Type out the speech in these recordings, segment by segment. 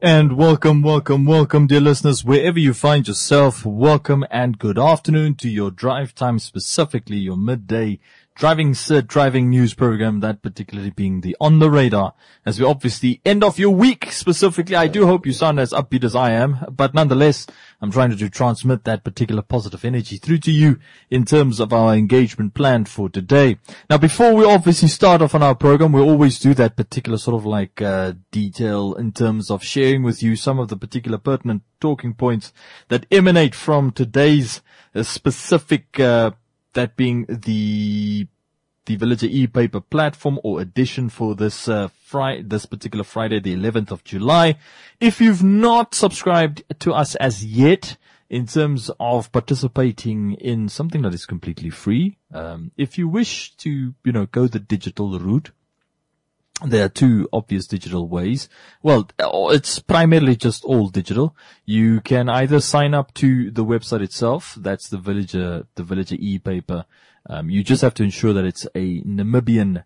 And welcome, dear listeners, wherever you find yourself. Welcome and good afternoon to your drive time, specifically your midday driving news program, that particularly being the On the Radar. As we obviously end off your week, specifically, I do hope you sound as upbeat as I am, but nonetheless, I'm trying to transmit that particular positive energy through to you in terms of our engagement plan for today. Now, before we obviously start off on our program, we always do that particular sort of like detail in terms of sharing with you some of the particular pertinent talking points that emanate from today's specific that being the Villager e-paper platform or edition for this particular Friday, the 11th of July. If you've not subscribed to us as yet, in terms of participating in something that is completely free, if you wish to, go the digital route, there are two obvious digital ways. Well, it's primarily just all digital. You can either sign up to the website itself. That's the Villager e-paper. You just have to ensure that it's a Namibian-based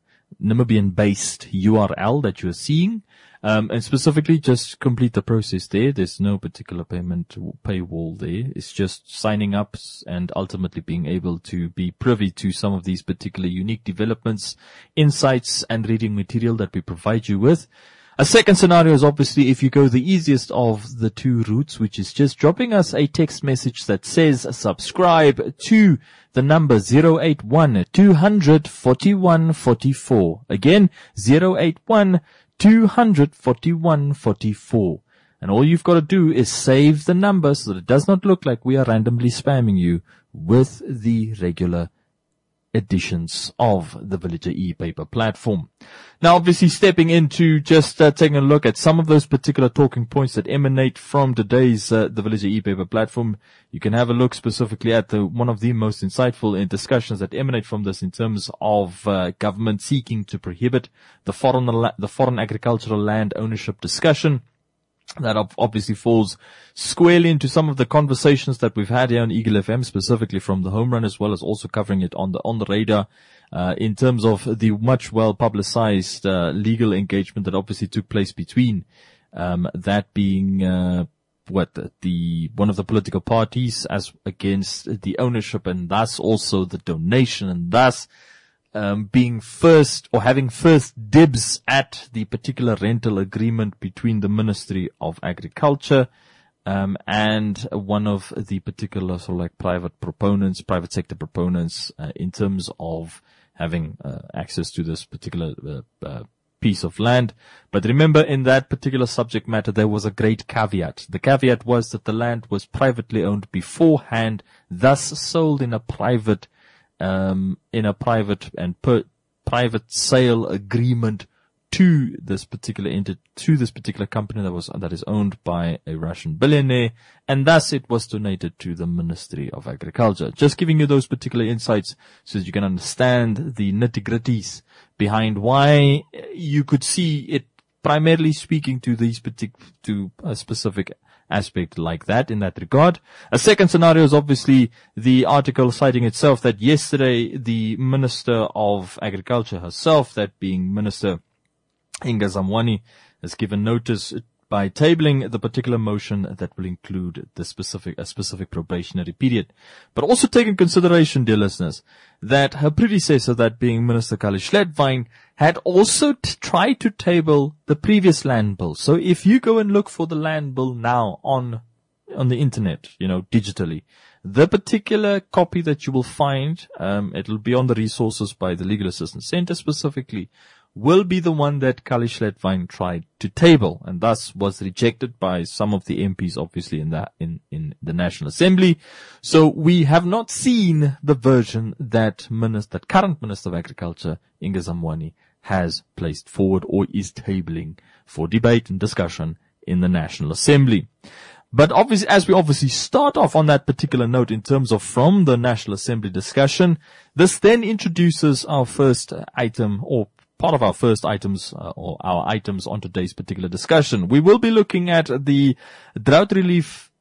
URL that you're seeing. And specifically just complete the process there. There's no particular paywall there. It's just signing up and ultimately being able to be privy to some of these particular unique developments, insights, and reading material that we provide you with. A second scenario is obviously if you go the easiest of the two routes, which is just dropping us a text message that says subscribe to the number 081 200 4144. Again, 081 200 4144. And all you've got to do is save the number so that it does not look like we are randomly spamming you with the regular editions of the Villager e-paper platform. Now, obviously, stepping into just taking a look at some of those particular talking points that emanate from today's the Villager e-paper platform. You can have a look specifically at one of the most insightful discussions that emanate from this in terms of government seeking to prohibit the foreign agricultural land ownership discussion. That obviously falls squarely into some of the conversations that we've had here on Eagle FM, specifically from the home run, as well as also covering it on the radar, in terms of the much well publicized, legal engagement that obviously took place between, that being, one of the political parties as against the ownership and thus also the donation and thus, being first or having first dibs at the particular rental agreement between the Ministry of Agriculture, and one of the particular sort of like private sector proponents, in terms of having, access to this particular, piece of land. But remember, in that particular subject matter, there was a great caveat. The caveat was that the land was privately owned beforehand, thus sold in a private private sale agreement to this particular company that is owned by a Russian billionaire, and thus it was donated to the Ministry of Agriculture. Just giving you those particular insights so that you can understand the nitty-gritties behind why you could see it primarily speaking to a specific aspect like that in that regard. A second scenario is obviously the article citing itself that yesterday the Minister of Agriculture herself, that being Minister Inga Zamwani, has given notice by tabling the particular motion that will include a specific probationary period. But also take in consideration, dear listeners, that her predecessor, that being Minister Kali Schledwein, had also tried to table the previous land bill. So if you go and look for the land bill now on the internet, digitally, the particular copy that you will find, it'll be on the resources by the Legal Assistance Center specifically, will be the one that Kali Schledwein tried to table, and thus was rejected by some of the MPs, obviously, in the National Assembly. So we have not seen the version that current Minister of Agriculture, Inga Zamwani, has placed forward or is tabling for debate and discussion in the National Assembly. But obviously, as we obviously start off on that particular note in terms of from the National Assembly discussion, this then introduces our first item, or part of our first items, or our items on today's particular discussion. We will be looking at the drought relief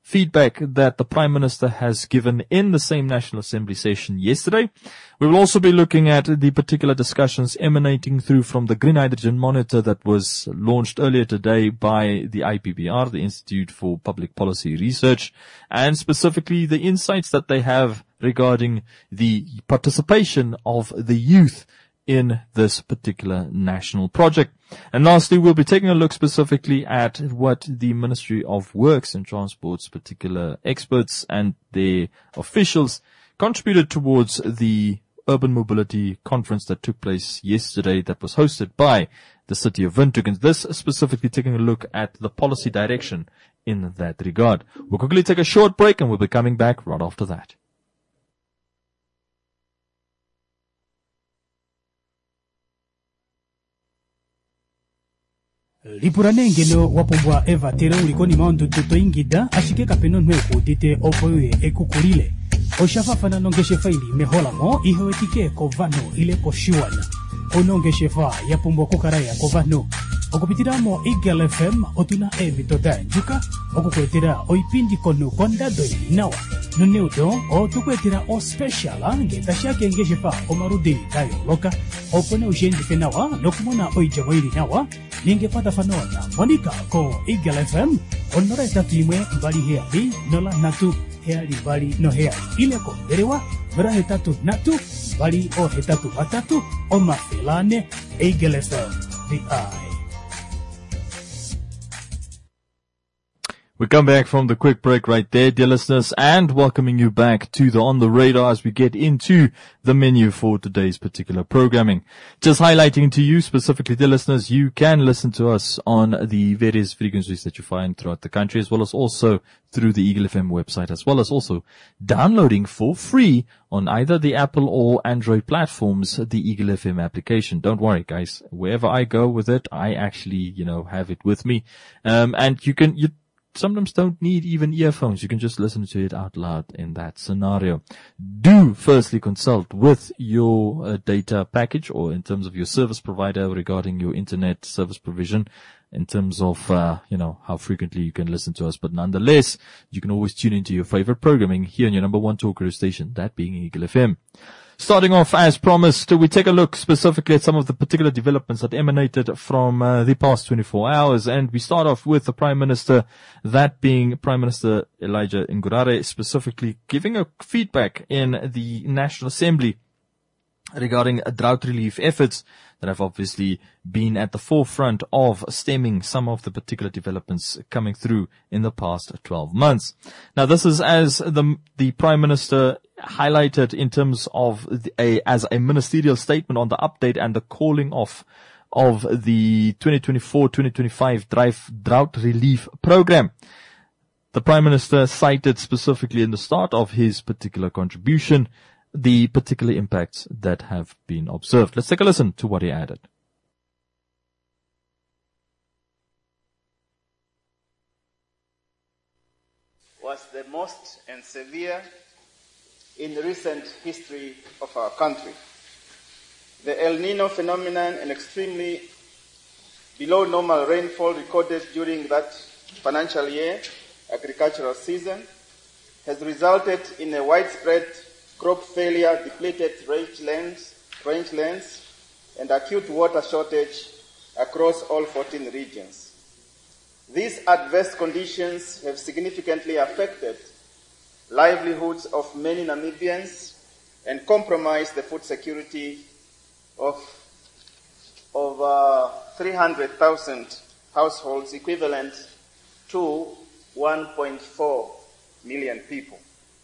feedback that the Prime Minister has given in the same National Assembly session yesterday. We will also be looking at the particular discussions emanating through from the Green Hydrogen Monitor that was launched earlier today by the IPPR, the Institute for Public Policy Research, and specifically the insights that they have regarding the participation of the youth in this particular national project. And lastly, we'll be taking a look specifically at what the Ministry of Works and Transport's particular experts and their officials contributed towards the urban mobility conference that took place yesterday that was hosted by the city of Windhoek. And this specifically taking a look at the policy direction in that regard. We'll quickly take a short break and we'll be coming back right after that. Lipuranengeno wapombwa eva tere ulikoni maundu tuto ingida ashike kapeno nweko dite opoye ekukulile oshafafana nongeshe faili meholamo ihewetike kovano ile koshiwana onongeshefa yapombwa kukaraya kovano okupitiramo Eagle FM otuna evitoda njuka okukwetera oipindi kono kondadoi nawa nuneudo otukwetera o special ngetashake ngeshefa omarudi tayo loka opone ujendife nawa nokumona oijamoiri nawa ningepata fanona monika ko Eagle FM onora etatu imwe mbali heali nola natu heali mbali no heali ileko derewa mera hetatu natu mbali o hetatu matatu o mafelane Eagle FM the eye. We come back from the quick break right there, dear listeners, and welcoming you back to the On the Radar as we get into the menu for today's particular programming. Just highlighting to you specifically, dear listeners, you can listen to us on the various frequencies that you find throughout the country, as well as also through the Eagle FM website, as well as also downloading for free on either the Apple or Android platforms, the Eagle FM application. Don't worry, guys. Wherever I go with it, I actually, have it with me. And you sometimes don't need even earphones. You can just listen to it out loud in that scenario. Do firstly consult with your data package or in terms of your service provider regarding your internet service provision in terms of, how frequently you can listen to us. But nonetheless, you can always tune into your favorite programming here on your number one talk radio station, that being Eagle FM. Starting off, as promised, we take a look specifically at some of the particular developments that emanated from the past 24 hours. And we start off with the Prime Minister, that being Prime Minister Elijah Ngurare, specifically giving a feedback in the National Assembly regarding drought relief efforts that have obviously been at the forefront of stemming some of the particular developments coming through in the past 12 months. Now, this is as the Prime Minister highlighted in terms of as a ministerial statement on the update and the calling off of the 2024-2025 drought relief program. The Prime Minister cited specifically in the start of his particular contribution the particular impacts that have been observed. Let's take a listen to what he added. Was the most and severe in the recent history of our country. The El Nino phenomenon and extremely below normal rainfall recorded during that financial year, agricultural season, has resulted in a widespread crop failure, depleted rangelands, and acute water shortage across all 14 regions. These adverse conditions have significantly affected livelihoods of many Namibians and compromised the food security of over 300,000 households, equivalent to 1.4 million people.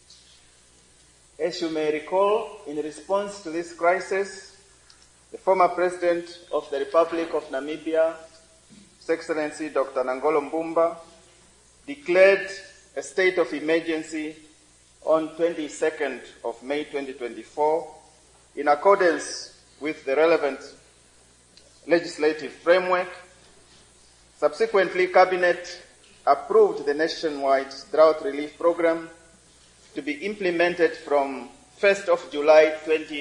As you may recall, in response to this crisis, the former President of the Republic of Namibia, His Excellency Dr. Nangolo Mbumba, declared a state of emergency on 22nd of May 2024 in accordance with the relevant legislative framework. Subsequently, Cabinet approved the nationwide drought relief program to be implemented from 1st of July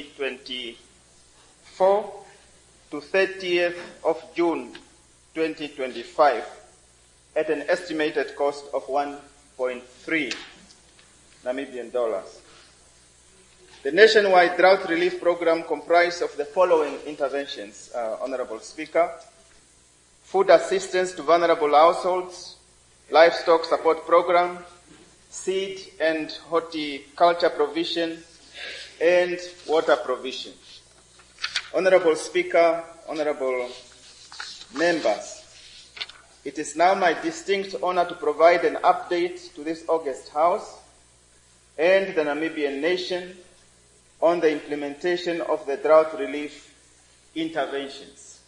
2024 to 30th of June 2025 at an estimated cost of 1 1.3 Namibian dollars. The nationwide drought relief program comprised of the following interventions, Honorable Speaker: food assistance to vulnerable households, livestock support program, seed and horticulture provision, and water provision. Honorable Speaker, honorable members, it is now my distinct honor to provide an update to this august House and the Namibian nation on the implementation of the drought relief interventions.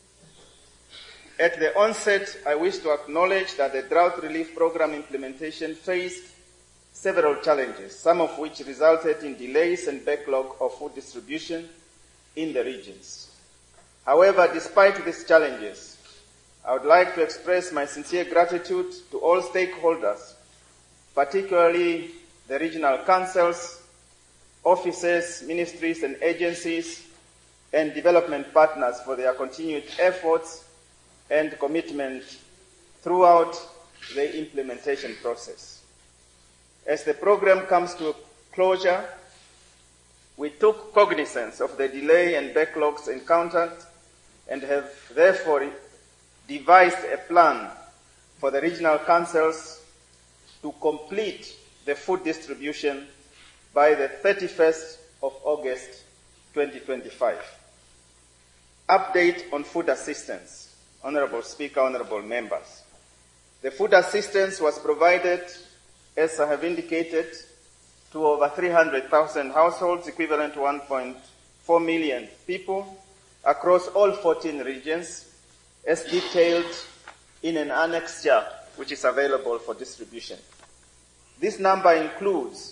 At the onset, I wish to acknowledge that the drought relief program implementation faced several challenges, some of which resulted in delays and backlog of food distribution in the regions. However, despite these challenges, I would like to express my sincere gratitude to all stakeholders, particularly the regional councils, offices, ministries and agencies, and development partners for their continued efforts and commitment throughout the implementation process. As the program comes to a closure, we took cognizance of the delay and backlogs encountered and have therefore devised a plan for the regional councils to complete the food distribution by the 31st of August 2025. Update on food assistance. Honorable Speaker, honorable members. The food assistance was provided, as I have indicated, to over 300,000 households, equivalent to 1.4 million people, across all 14 regions, as detailed in an annexure which is available for distribution. This number includes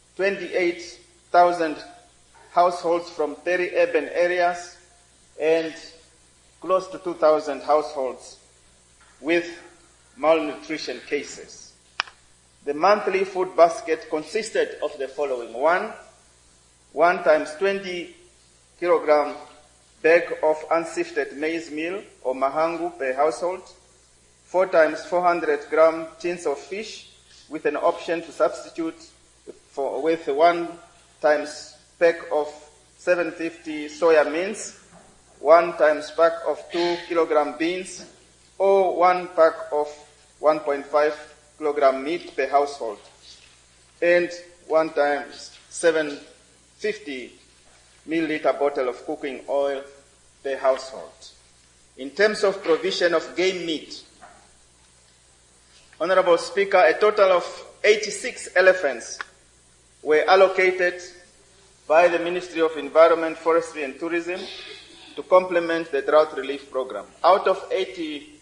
28,000 households from 30 urban areas and close to 2,000 households with malnutrition cases. The monthly food basket consisted of the following: one times 20 kilogram bag of unsifted maize meal or mahangu per household, 4 times 400 gram tins of fish with an option to substitute with 1 times pack of 750 soya beans, 1 times pack of 2 kilogram beans, or 1 pack of 1.5 kilogram meat per household, and 1 times 750 milliliter bottle of cooking oil per household. In terms of provision of game meat, Honorable Speaker, a total of 86 elephants were allocated by the Ministry of Environment, Forestry and Tourism to complement the drought relief program. Out of 86,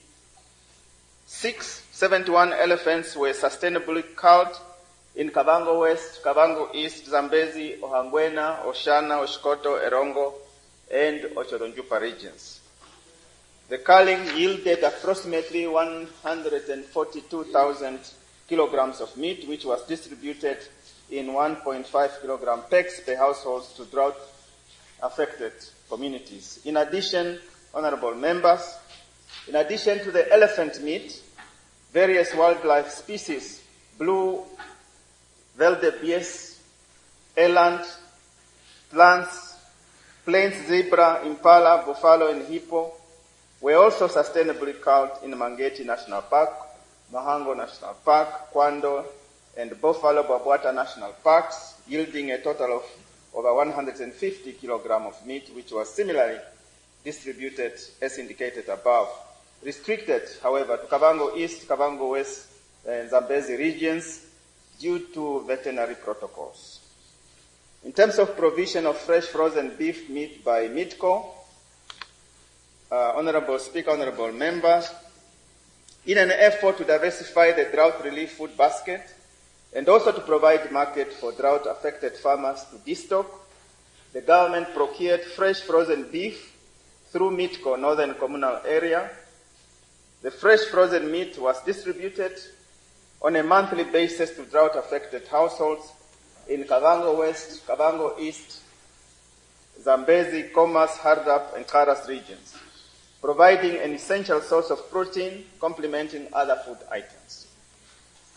71 elephants were sustainably culled in Kavango West, Kavango East, Zambezi, Ohangwena, Oshana, Oshkoto, Erongo, and Ochodonjupa regions. The culling yielded approximately 142,000 kilograms of meat, which was distributed in 1.5 kilogram packs per household to drought-affected communities. In addition, honorable members, in addition to the elephant meat, various wildlife species, blue wildebeest, eland, plants, plains zebra, impala, buffalo, and hippo, were also sustainably culled in Mangeti National Park, Mahango National Park, Kwando, and Buffalo Babwata National Parks, yielding a total of over 150 kilograms of meat, which was similarly distributed as indicated above. Restricted, however, to Kavango East, Kavango West, and Zambezi regions due to veterinary protocols. In terms of provision of fresh frozen beef meat by MIDCO, Honorable Speaker, honorable members, in an effort to diversify the drought relief food basket and also to provide market for drought-affected farmers to destock, the government procured fresh frozen beef through MIDCO Northern Communal Area. The fresh frozen meat was distributed on a monthly basis to drought-affected households in Kavango West, Kavango East, Zambezi, Komas, Hardap, and Karas regions, providing an essential source of protein complementing other food items.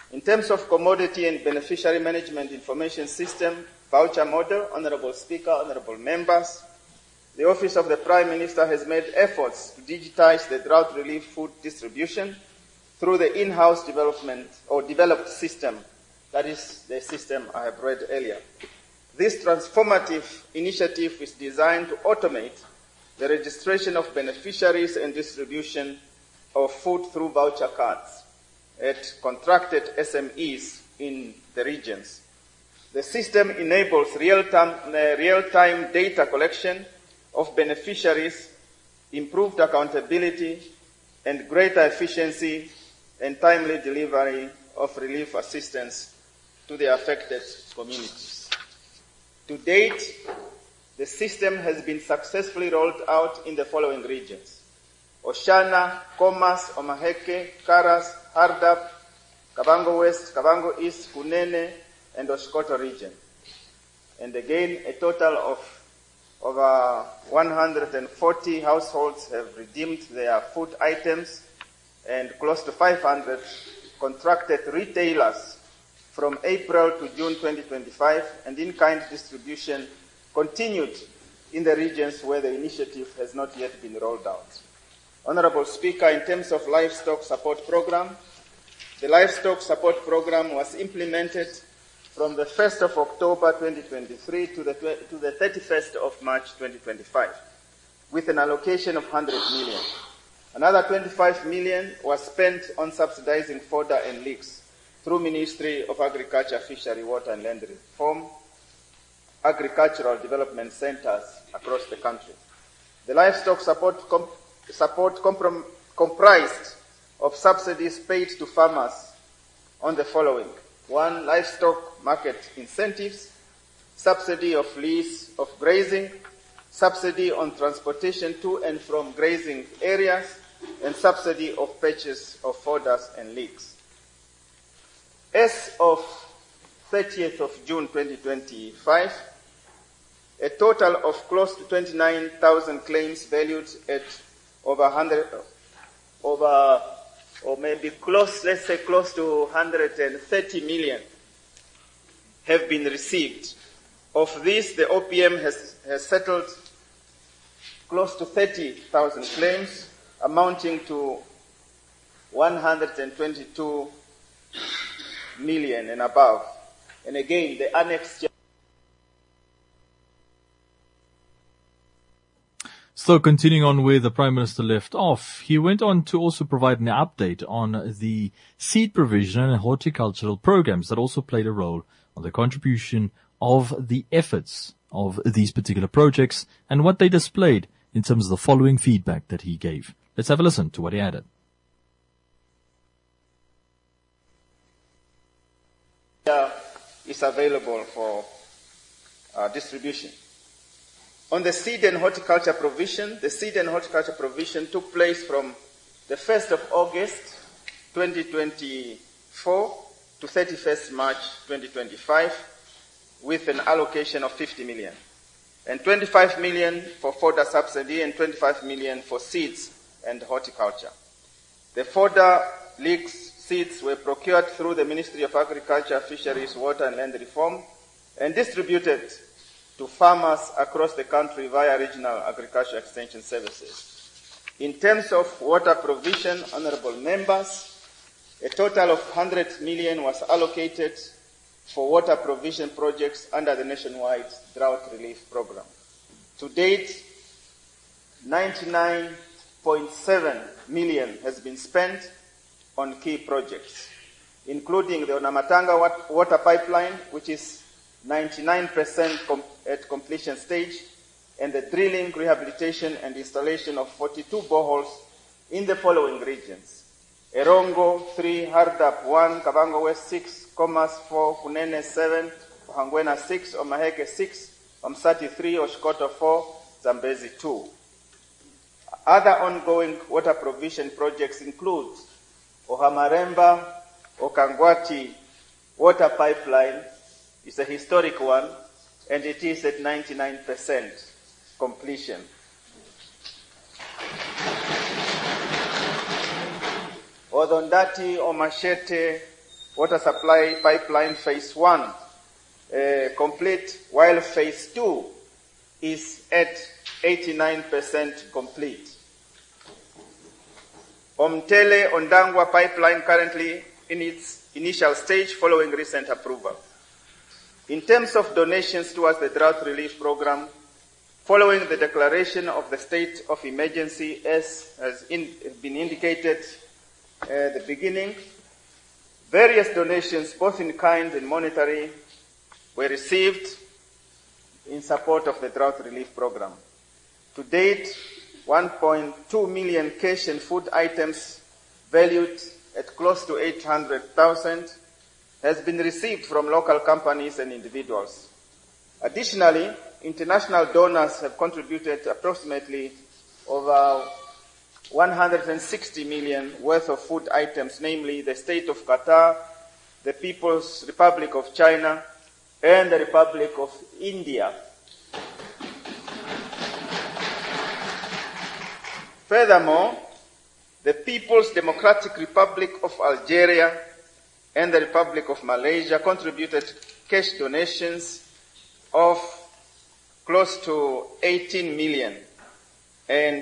In terms of commodity and beneficiary management information system, voucher model, Honorable Speaker, Honorable Members, the Office of the Prime Minister has made efforts to digitize the drought relief food distribution through the in-house development or developed system, that is the system I have read earlier. This transformative initiative is designed to automate the registration of beneficiaries and distribution of food through voucher cards at contracted SMEs in the regions. The system enables real-time data collection of beneficiaries, improved accountability, and greater efficiency and timely delivery of relief assistance to the affected communities. To date, the system has been successfully rolled out in the following regions: Oshana, Komas, Omaheke, Karas, Hardap, Kavango West, Kavango East, Kunene, and Oshkoto region. And again, a total of over 140 households have redeemed their food items, and close to 500 contracted retailers from April to June 2025, and in-kind distribution continued in the regions where the initiative has not yet been rolled out. Honorable Speaker, in terms of livestock support program, the livestock support program was implemented from the 1st of October 2023 to the 31st of March 2025, with an allocation of 100 million. Another 25 million was spent on subsidizing fodder and leeks through Ministry of Agriculture, Fishery, Water and Land Reform, agricultural development centers across the country. The livestock support comprised of subsidies paid to farmers on the following: 1, livestock market incentives, subsidy of lease of grazing, subsidy on transportation to and from grazing areas, and subsidy of purchase of fodders and leeks. As of 30th of June 2025, a total of close to 29,000 claims valued at close to 130 million have been received. Of this, the OPM has settled close to 30,000 claims, amounting to 122 million and above. And again, the annex. So continuing on where the Prime Minister left off, he went on to also provide an update on the seed provision and horticultural programs that also played a role on the contribution of the efforts of these particular projects and what they displayed in terms of the following feedback that he gave. Let's have a listen to what he added. Is available for distribution. On the seed and horticulture provision, the seed and horticulture provision took place from the 1st of August 2024 to 31st March 2025 with an allocation of 50 million and 25 million for fodder subsidy and 25 million for seeds and horticulture. The fodder leeks seeds were procured through the Ministry of Agriculture, Fisheries, Water and Land Reform and distributed to farmers across the country via regional agriculture extension services. In terms of water provision, honorable members, a total of 100 million was allocated for water provision projects under the nationwide drought relief program. To date, 99.7 million has been spent on key projects, including the Onamatanga water pipeline, which is 99% at completion stage, and the drilling, rehabilitation, and installation of 42 boreholes in the following regions: Erongo 3, Hardap 1, Kavango West 6, Komas 4, Kunene 7, Ohangwena 6, Omaheke 6, Omsati 3, Oshkoto 4, Zambezi 2. Other ongoing water provision projects include Ohamaremba, Okangwati water pipeline. It's a historic one, and it is at 99% completion. Odondati, Omashete water supply pipeline phase 1 complete, while phase 2 is at 89% complete. Omtele Ondangwa pipeline currently in its initial stage following recent approval. In terms of donations towards the drought relief program, following the declaration of the state of emergency as has been indicated at the beginning, various donations, both in kind and monetary, were received in support of the drought relief program. To date, 1.2 million cash and food items valued at close to 800,000 has been received from local companies and individuals. Additionally, international donors have contributed approximately over 160 million worth of food items, namely the State of Qatar, the People's Republic of China, and the Republic of India. Furthermore, the People's Democratic Republic of Algeria and the Republic of Malaysia contributed cash donations of close to 18 million and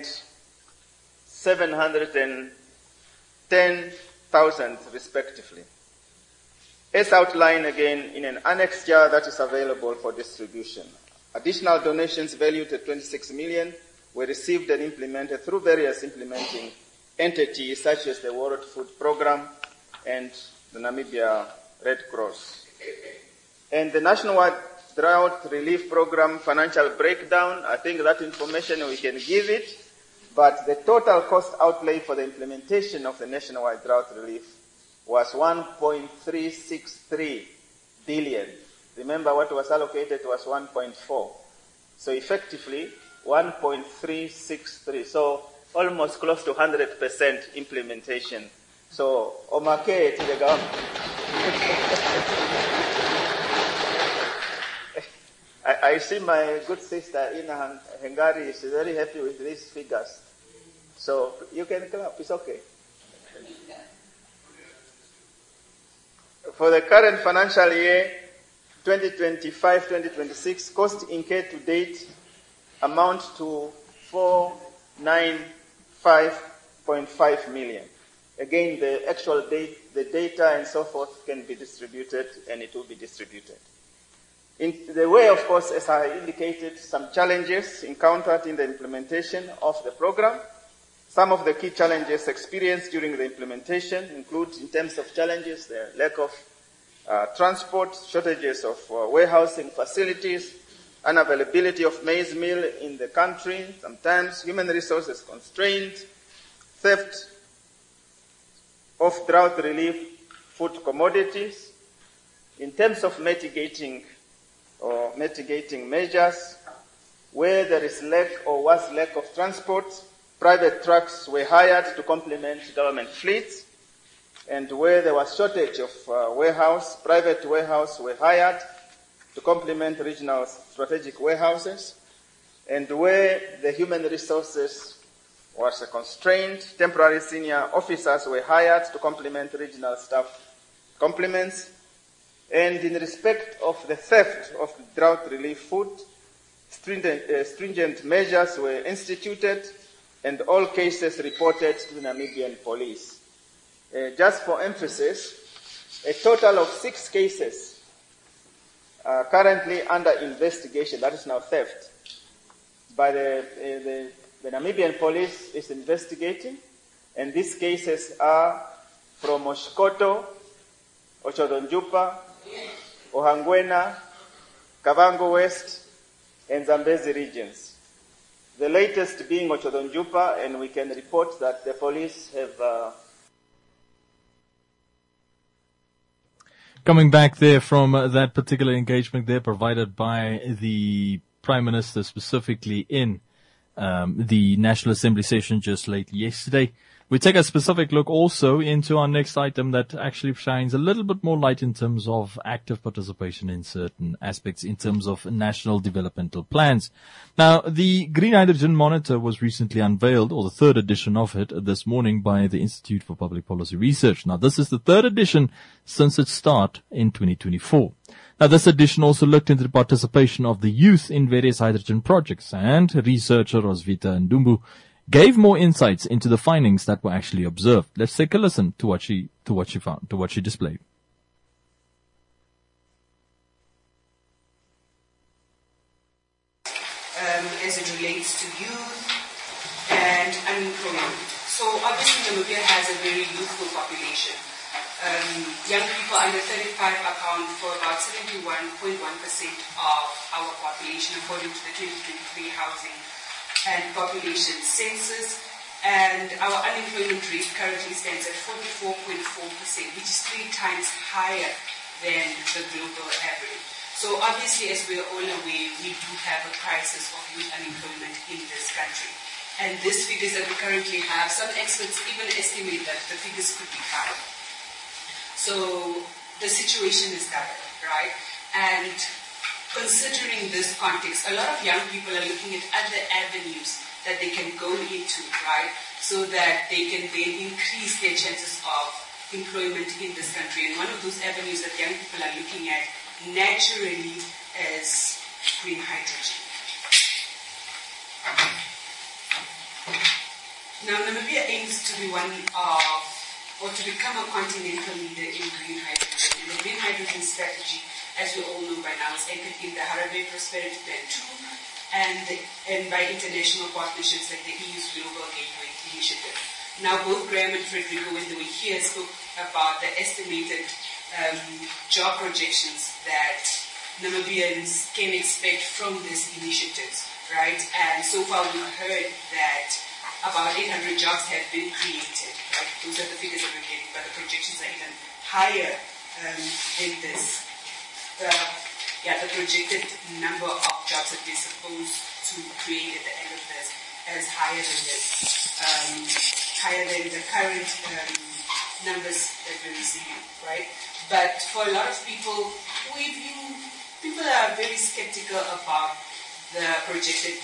710,000 respectively, as outlined again in an annexure that is available for distribution. Additional donations valued at 26 million were received and implemented through various implementing entities such as the World Food Programme and the Namibia Red Cross. And the Nationwide Drought Relief Program financial breakdown, I think that information we can give it, but the total cost outlay for the implementation of the Nationwide Drought Relief was 1.363 billion. Remember, what was allocated was 1.4. So effectively, 1.363. So almost close to 100% implementation. So, omake to the government. I see my good sister Ina Hengari is very happy with these figures. So you can clap, it's okay. For the current financial year, 2025-2026, costs incurred to date amount to 495.5 million. Again, the actual date, the data and so forth can be distributed, and it will be distributed. In the way, of course, as I indicated, some challenges encountered in the implementation of the program. Some of the key challenges experienced during the implementation include, in terms of challenges, the lack of transport, shortages of warehousing facilities, unavailability of maize meal in the country, sometimes human resources constraints, theft of drought relief food commodities. In terms of mitigating measures, where there is lack or was lack of transport, private trucks were hired to complement government fleets, and where there was shortage of private warehouse were hired to complement regional strategic warehouses, and where the human resources was constrained, temporary senior officers were hired to complement regional staff complements. And in respect of the theft of drought relief food, stringent measures were instituted and all cases reported to the Namibian police. Just for emphasis, a total of 6 cases are currently under investigation, that is now theft. But the Namibian police is investigating, and these cases are from Oshkoto, Ochodonjupa, Ohangwena, Kavango West, and Zambezi regions. The latest being Ochodonjupa, and we can report that the police have... Coming back there from that particular engagement there provided by the Prime Minister specifically in the National Assembly session just late yesterday. We take a specific look also into our next item that actually shines a little bit more light in terms of active participation in certain aspects in terms of national developmental plans. Now, the Green Hydrogen Monitor was recently unveiled, or the third edition of it, this morning by the Institute for Public Policy Research. Now, this is the third edition since its start in 2024. Now, this edition also looked into the participation of the youth in various hydrogen projects, and researcher Rosvita Ndumbu gave more insights into the findings that were actually observed. Let's take a listen to what she found, to what she displayed. As it relates to youth and unemployment. So obviously Namibia has a very youthful population. Young people under 35 account for about 71.1% of our population according to the 2023 housing and population census, and our unemployment rate currently stands at 44.4%, which is 3 times higher than the global average. So obviously, as we are all aware, we do have a crisis of youth unemployment in this country. And these figures that we currently have, some experts even estimate that the figures could be higher. So the situation is dire, right? And considering this context, a lot of young people are looking at other avenues that they can go into, right, so that they can then increase their chances of employment in this country. And one of those avenues that young people are looking at naturally is green hydrogen. Now, Namibia aims to be to become a continental leader in green hydrogen. And the green hydrogen strategy, as we all know by now, is anchored in the Harare Prosperity Plan 2 and by international partnerships like the EU's Global Gateway Initiative. Now, both Graham and Frederico, when they were here, spoke about the estimated job projections that Namibians can expect from these initiatives, right? And so far we've heard that about 800 jobs have been created, right? Those are the figures that we're getting, but the projections are even higher than this. The projected number of jobs that they're supposed to create at the end of this is higher than this, higher than the current numbers that we're receiving, right? But for a lot of people, people are very skeptical about the projected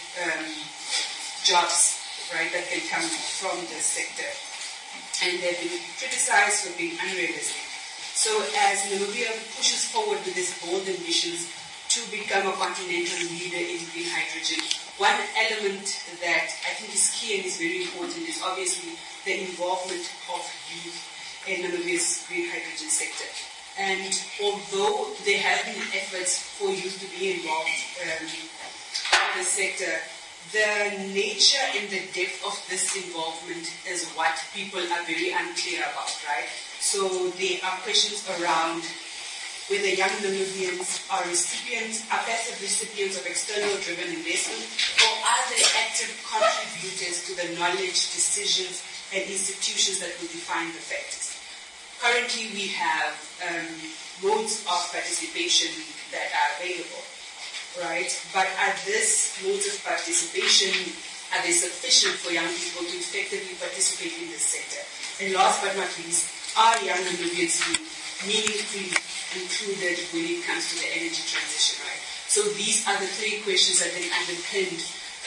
jobs, right, that can come from this sector. And they've been criticized for being unrealistic. So as Namibia pushes forward with these bold ambitions to become a continental leader in green hydrogen, one element that I think is key and is very important is obviously the involvement of youth in Namibia's green hydrogen sector. And although there have been efforts for youth to be involved in the sector, the nature and the depth of this involvement is what people are very unclear about, right? So there are questions around whether young Namibians are passive recipients of external-driven investment, or are they active contributors to the knowledge, decisions, and institutions that will define the factors. Currently, we have modes of participation that are available, right? But are these modes of participation, are they sufficient for young people to effectively participate in this sector? And last but not least, are young Namibians meaningfully included when it comes to the energy transition, right? So these are the 3 questions that then underpinned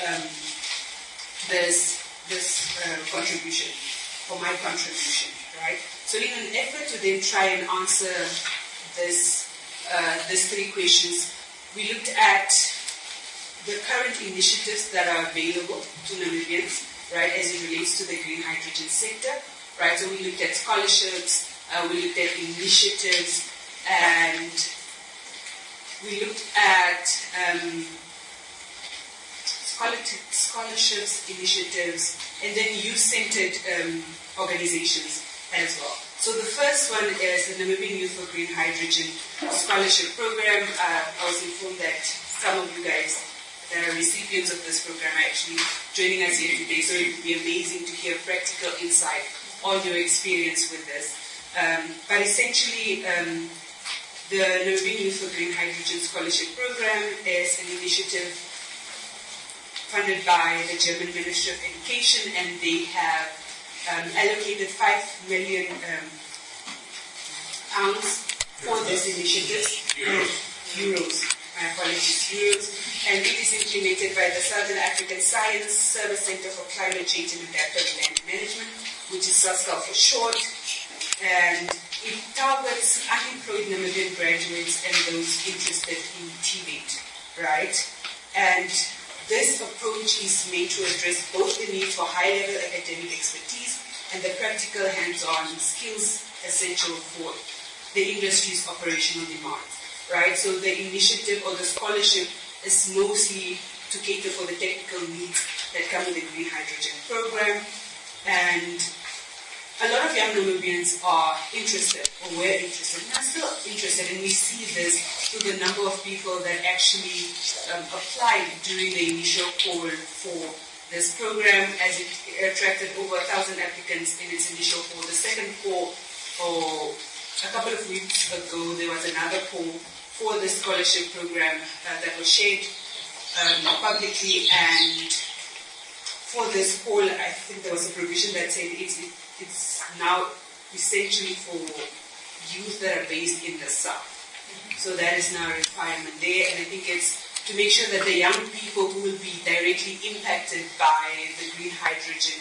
this contribution, or my contribution, right? So in an effort to then try and answer these 3 questions, we looked at the current initiatives that are available to Namibians, right, as it relates to the green hydrogen sector, right? So we looked at scholarships, we looked at initiatives, and we looked at scholarships, initiatives, and then youth-centered organizations as well. So the first one is the Namibian Youth for Green Hydrogen Scholarship Program. I was informed that some of you guys that are recipients of this program are actually joining us here today, so it would be amazing to hear practical insight on your experience with this. But essentially, the Namibian Youth for Green Hydrogen Scholarship Program is an initiative funded by the German Ministry of Education, and they have allocated 5 million pounds for this initiative. Euros, my apologies, euros. And it is implemented by the Southern African Science Service Center for Climate Change and Adaptive Land Management, which is SASCA for short. And it targets unemployed Namibian graduates and those interested in TVET, right? And this approach is made to address both the need for high-level academic expertise and the practical hands-on skills essential for the industry's operational demands, right? So the initiative or the scholarship is mostly to cater for the technical needs that come with the green hydrogen program. And a lot of young Namibians are interested, or were interested, and are still interested, and we see this through the number of people that actually applied during the initial call for this program, as it attracted over 1,000 applicants in its initial call. The second call, or a couple of weeks ago, there was another call for the scholarship program that was shared publicly, and for this call, I think there was a provision that said it's now essentially for youth that are based in the South. So that is now a requirement there, and I think it's to make sure that the young people who will be directly impacted by the green hydrogen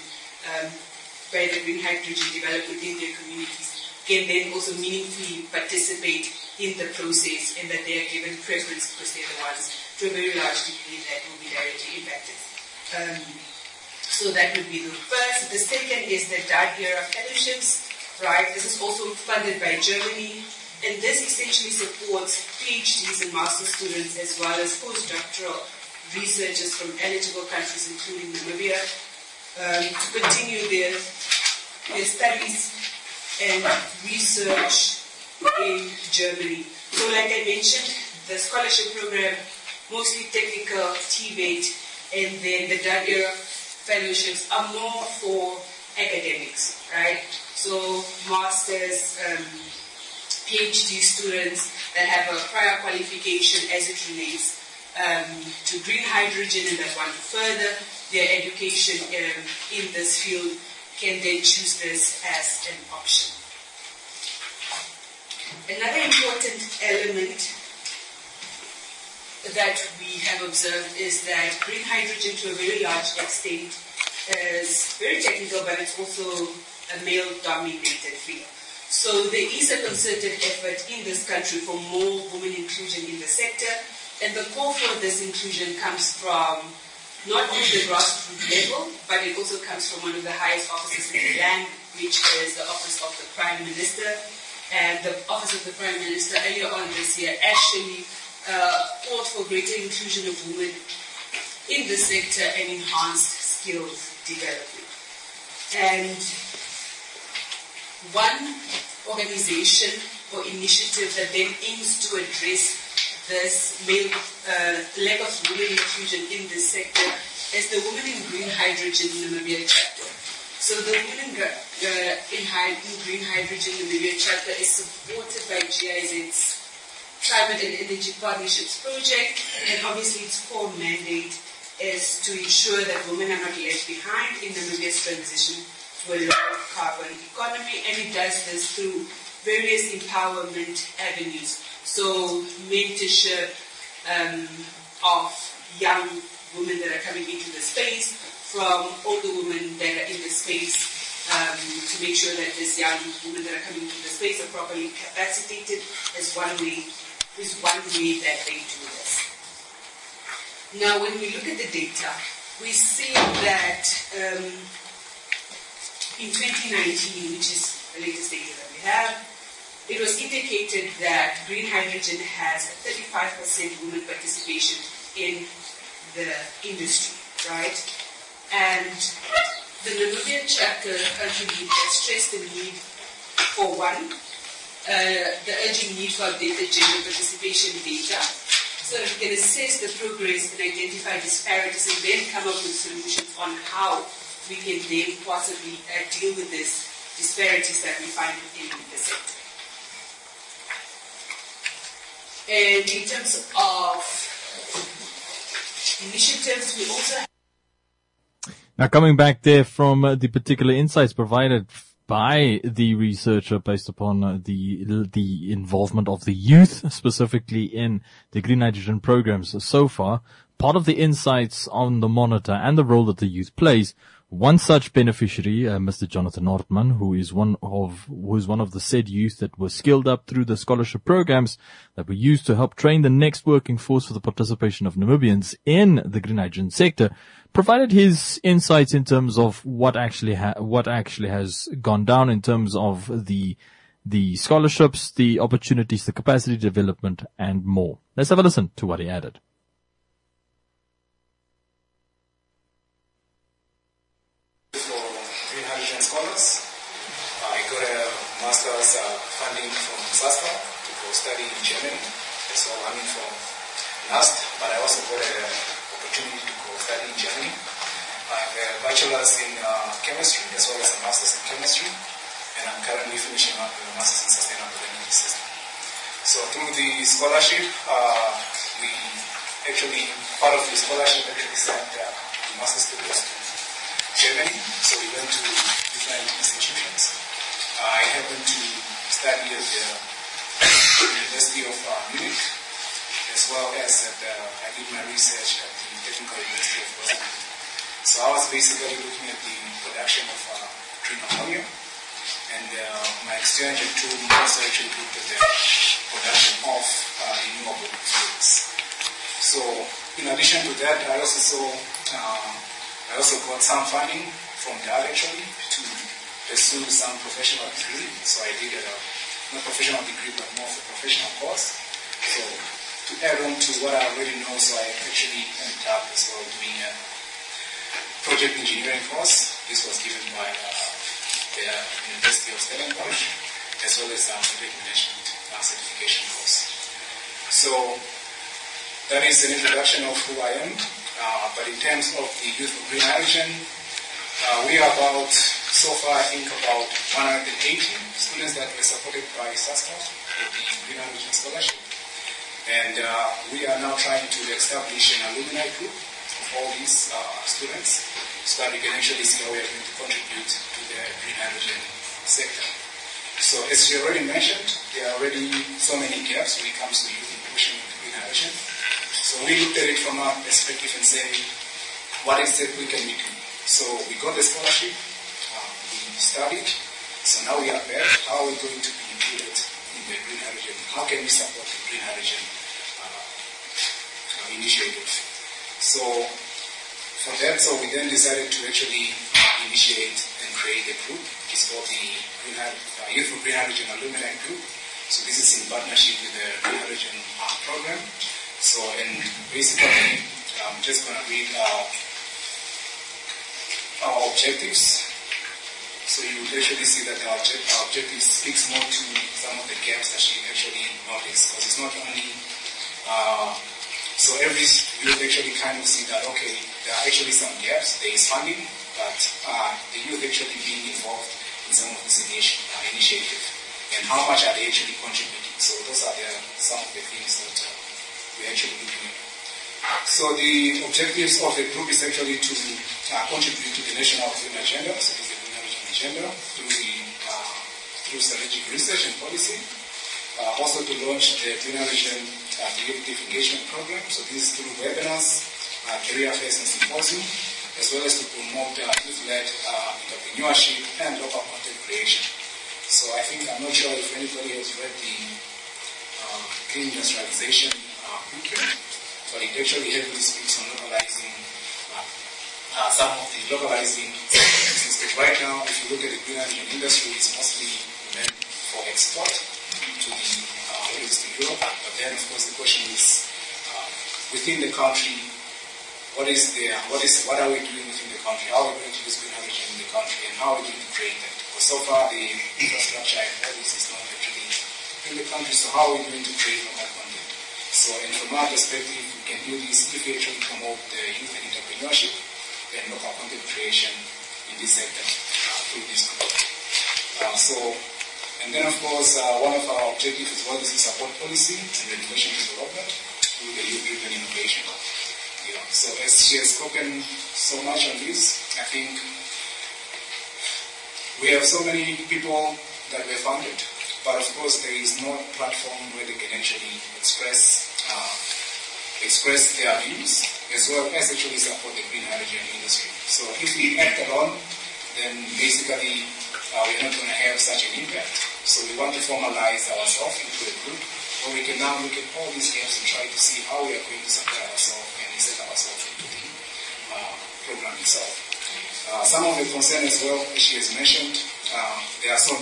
development in their communities can then also meaningfully participate in the process, and that they are given preference because they're the ones, to a very large degree, that will be directly impacted. So that would be the first. The second is the DAD-era fellowships, right? This is also funded by Germany, and this essentially supports PhDs and master students as well as postdoctoral researchers from eligible countries, including Namibia, to continue their studies and research in Germany. So like I mentioned, the scholarship program, mostly technical, TVET, and then the DAD-era fellowships are more for academics, right? So masters, PhD students that have a prior qualification as it relates to green hydrogen and that want to further their education in this field can then choose this as an option. Another important element that we have observed is that green hydrogen, to a very large extent, is very technical, but it's also a male-dominated field. So there is a concerted effort in this country for more women inclusion in the sector, and the call for this inclusion comes from not only the grassroots level, but it also comes from one of the highest offices in the land, which is the Office of the Prime Minister. And the Office of the Prime Minister earlier on this year actually called for greater inclusion of women in the sector and enhanced skills development. And one organization or initiative that then aims to address this lack of women inclusion in this sector is the Women in Green Hydrogen Namibia chapter. So the Women in Green Hydrogen Namibia chapter is supported by GIZ's Climate and Energy Partnerships project, and obviously its core mandate is to ensure that women are not left behind in Namibia's transition to a low-carbon economy, and it does this through various empowerment avenues. So mentorship of young women that are coming into the space, from older women that are in the space, to make sure that these young women that are coming into the space are properly capacitated is one way that they do this. Now, when we look at the data, we see that in 2019, which is the latest data that we have, it was indicated that green hydrogen has a 35% women participation in the industry, right? And the Namibian chapter country has stressed the need for the urgent need for updated gender participation data, so that we can assess the progress and identify disparities and then come up with solutions on how we can then possibly deal with these disparities that we find within the sector. And in terms of initiatives, we also have... Now, coming back there from the particular insights provided by the researcher based upon the involvement of the youth, specifically in the green hydrogen programs so far, part of the insights on the monitor and the role that the youth plays. One such beneficiary, Mr. Jonathan Ortman, who is one of the said youth that were skilled up through the scholarship programs that were used to help train the next working force for the participation of Namibians in the green hydrogen sector, provided his insights in terms of what actually has gone down in terms of the scholarships, the opportunities, the capacity development, and more. Let's have a listen to what he added. Scholars. I got a master's funding from SASTA to go study in Germany. So I'm from NAST, but I also got an opportunity to go study in Germany. I have a bachelor's in chemistry as well as a master's in chemistry, and I'm currently finishing up a master's in sustainable energy system. So through the scholarship, part of the scholarship actually sent the master's students to Germany. So we went to different institutions. I happened to study at the University of Munich, as well as I did my research at the Technical University of Rotterdam. So I was basically looking at the production of green ammonia, and my exchange at TUM also actually looked at the production of renewable fuels. So in addition to that, I also got some funding from DAD actually to pursue some professional degree. So I did not professional degree, but more of a professional course. So to add on to what I already know, so I actually ended up as well doing a project engineering course. This was given by the University of Stellenbosch, as well as project management certification course. So that is an introduction of who I am. But in terms of the Youth for Green Hydrogen, we are about, so far I think about 180 students that were supported by SASTA with the Green Hydrogen Scholarship. And we are now trying to establish an alumni group of all these students so that we can actually see how we are going to contribute to the green hydrogen sector. So as you already mentioned, there are already so many gaps when it comes to youth inclusion in green hydrogen. So we looked at it from our perspective and say, what exactly can we do? So we got the scholarship, we studied, so now we are back. How are we going to be included in the green hydrogen? How can we support the green hydrogen initiative? So for that, so we then decided to actually initiate and create a group. It's called the Youth for Green Hydrogen Alumni Group. So this is in partnership with the Green Hydrogen program. So, and basically, I'm just going to read our objectives. So you will actually see that our objective speaks more to some of the gaps that she actually noticed. Because it's not only, so every youth actually kind of see that, okay, there are actually some gaps, there is funding, but the youth actually being involved in some of this initiative. And how much are they actually contributing? So those are some of the things that we're actually looking at. So the objectives of the group is actually to contribute to the national green agenda, so it's the green hydrogen agenda, through strategic research and policy. Also to launch the green hydrogen derivative engagement program, so this is through webinars, career fairs and symposium, as well as to promote youth-led entrepreneurship and local content creation. So I think, I'm not sure if anybody has read the green industrialization booklet, but it actually heavily speaks on localizing some of the localizing business. But right now, if you look at the green hydrogen industry, it's mostly meant for export to the to Europe. But then, of course, the question is within the country, what are we doing within the country? How are we going to use green hydrogen in the country, and how are we going to create that? Because so far, the infrastructure and all this is not actually in the country. So how are we going to create local content? So, and from our perspective, we can do this if we actually promote the youth and entrepreneurship and local content creation in this sector through this group. And then, of course, one of our objectives as well is to support policy and regulation development through the youth-driven innovation. So as she has spoken so much on this, I think we have so many people that were funded, but of course there is no platform where they can actually express their views as well as actually support the green hydrogen industry. So if we act alone, then basically we are not going to have such an impact. So we want to formalize ourselves into a group where we can now look at all these gaps and try to see how we are going to support ourselves and set ourselves into the program itself. Some of the concern as well, as she has mentioned, there have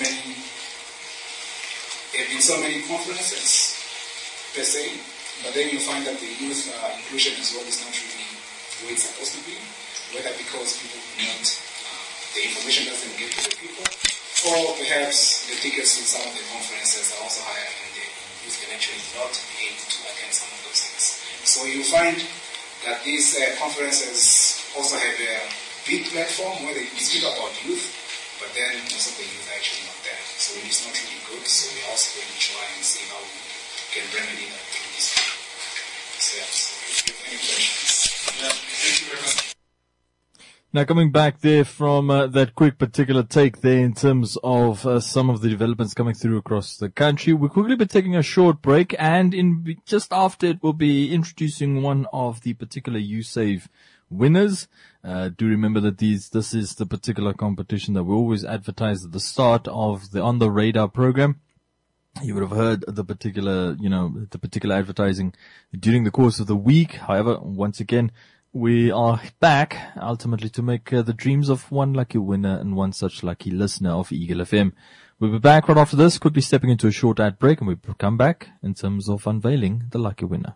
been so many conferences per se, but then you find that the youth inclusion as well is not really where it's supposed to be, whether because people do not, the information doesn't get to the people, or perhaps the tickets to some of the conferences are also higher and the youth can actually not be able to attend some of those things. So you find that these conferences also have a big platform where they speak about youth, but then most of the youth are actually not there. So it is not really good. So we're also going to try and see how we can remedy that through this. So yeah, so if you have any questions. Yeah, thank you very much. Now, coming back there from that quick particular take there in terms of some of the developments coming through across the country, we'll quickly be taking a short break, and just after it, we'll be introducing one of the particular USAVE winners. Do remember that this is the particular competition that we always advertise at the start of the On the Radar program. You would have heard the particular advertising during the course of the week. However, once again, we are back ultimately to make the dreams of one lucky winner and one such lucky listener of Eagle FM. We'll be back right after this, quickly stepping into a short ad break, and we'll come back in terms of unveiling the lucky winner.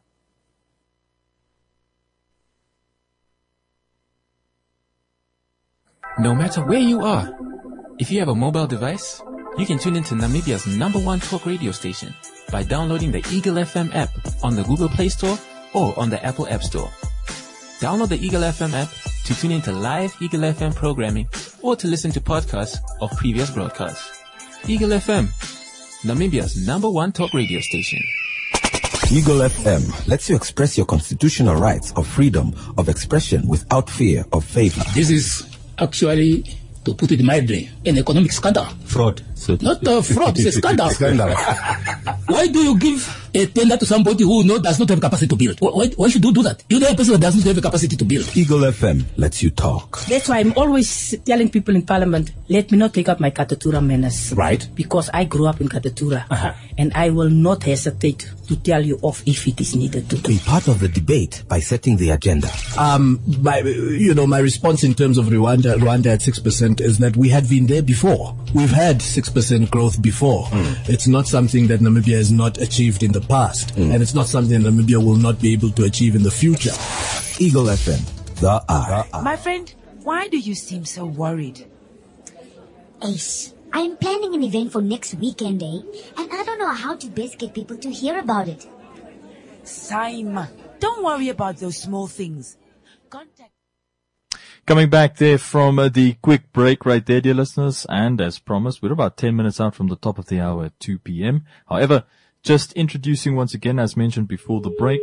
No matter where you are, if you have a mobile device, you can tune into Namibia's #1 talk radio station by downloading the Eagle FM app on the Google Play Store or on the Apple App Store. Download the Eagle FM app to tune into live Eagle FM programming or to listen to podcasts of previous broadcasts. Eagle FM, Namibia's #1 talk radio station. Eagle FM lets you express your constitutional rights of freedom of expression without fear of favor. This is actually, to put it mildly, an economic scandal. Fraud. Not fraud, it's a scandal. Why do you give a tender to somebody who does not have capacity to build? Why should you do that? You know a person that doesn't have a capacity to build. Eagle FM lets you talk. That's why I'm always telling people in Parliament, let me not take up my Katatura manners. Right. Because I grew up in Katatura. And I will not hesitate to tell you off if it is needed to. Be part of the debate by setting the agenda. My response in terms of Rwanda at 6% is that we had been there before. We've had 6% growth before. It's not something that Namibia has not achieved in the past. And it's not something that Namibia will not be able to achieve in the future. Eagle FM, the eye. My friend, why do you seem so worried? Ace, I'm planning an event for next weekend, and I don't know how to best get people to hear about it. Saima, don't worry about those small things. Contact. Coming back there from the quick break right there, dear listeners, and as promised, we're about 10 minutes out from the top of the hour at 2 p.m. However, just introducing once again, as mentioned before the break,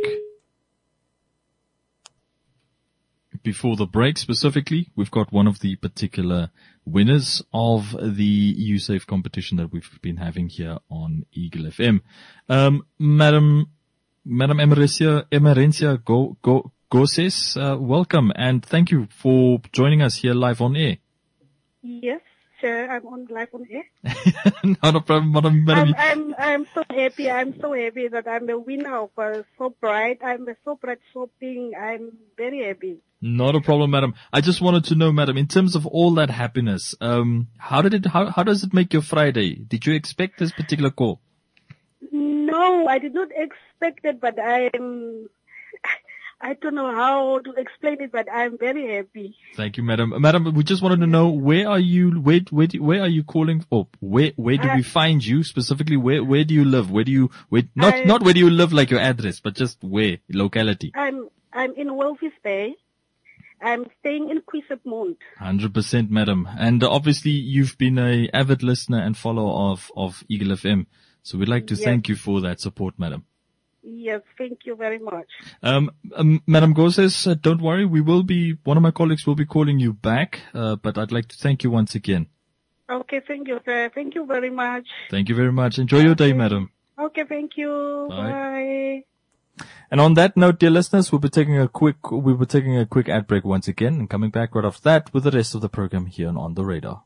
specifically, we've got one of the particular winners of the USAVE competition that we've been having here on Eagle FM. Madam Emerencia Goses, welcome and thank you for joining us here live on air. Yes, sure, I'm on live on air. Not a problem, Madam. I'm so happy. I'm so happy that I'm a winner of So Bright. I'm a So Bright shopping. I'm very happy. Not a problem, madam. I just wanted to know, madam, in terms of all that happiness, how does it make your Friday? Did you expect this particular call? No, I did not expect it, but I don't know how to explain it, but I'm very happy. Thank you, madam. Madam, we just wanted to know, where are you calling? Oh, where do we find you specifically? Where do you live? Not where do you live like your address, but just where, locality? I'm in Walvis Bay. I'm staying in Quisopmund. 100%, madam. And obviously you've been a avid listener and follower of Eagle FM. So we'd like to thank you for that support, madam. Yes, thank you very much. Madam Gozes, don't worry. One of my colleagues will be calling you back, but I'd like to thank you once again. Okay, thank you, sir. Thank you very much. Thank you very much. Enjoy your day, madam. Okay, thank you. Bye. And on that note, dear listeners, we'll be taking a quick ad break once again and coming back right after that with the rest of the program here on The Radar.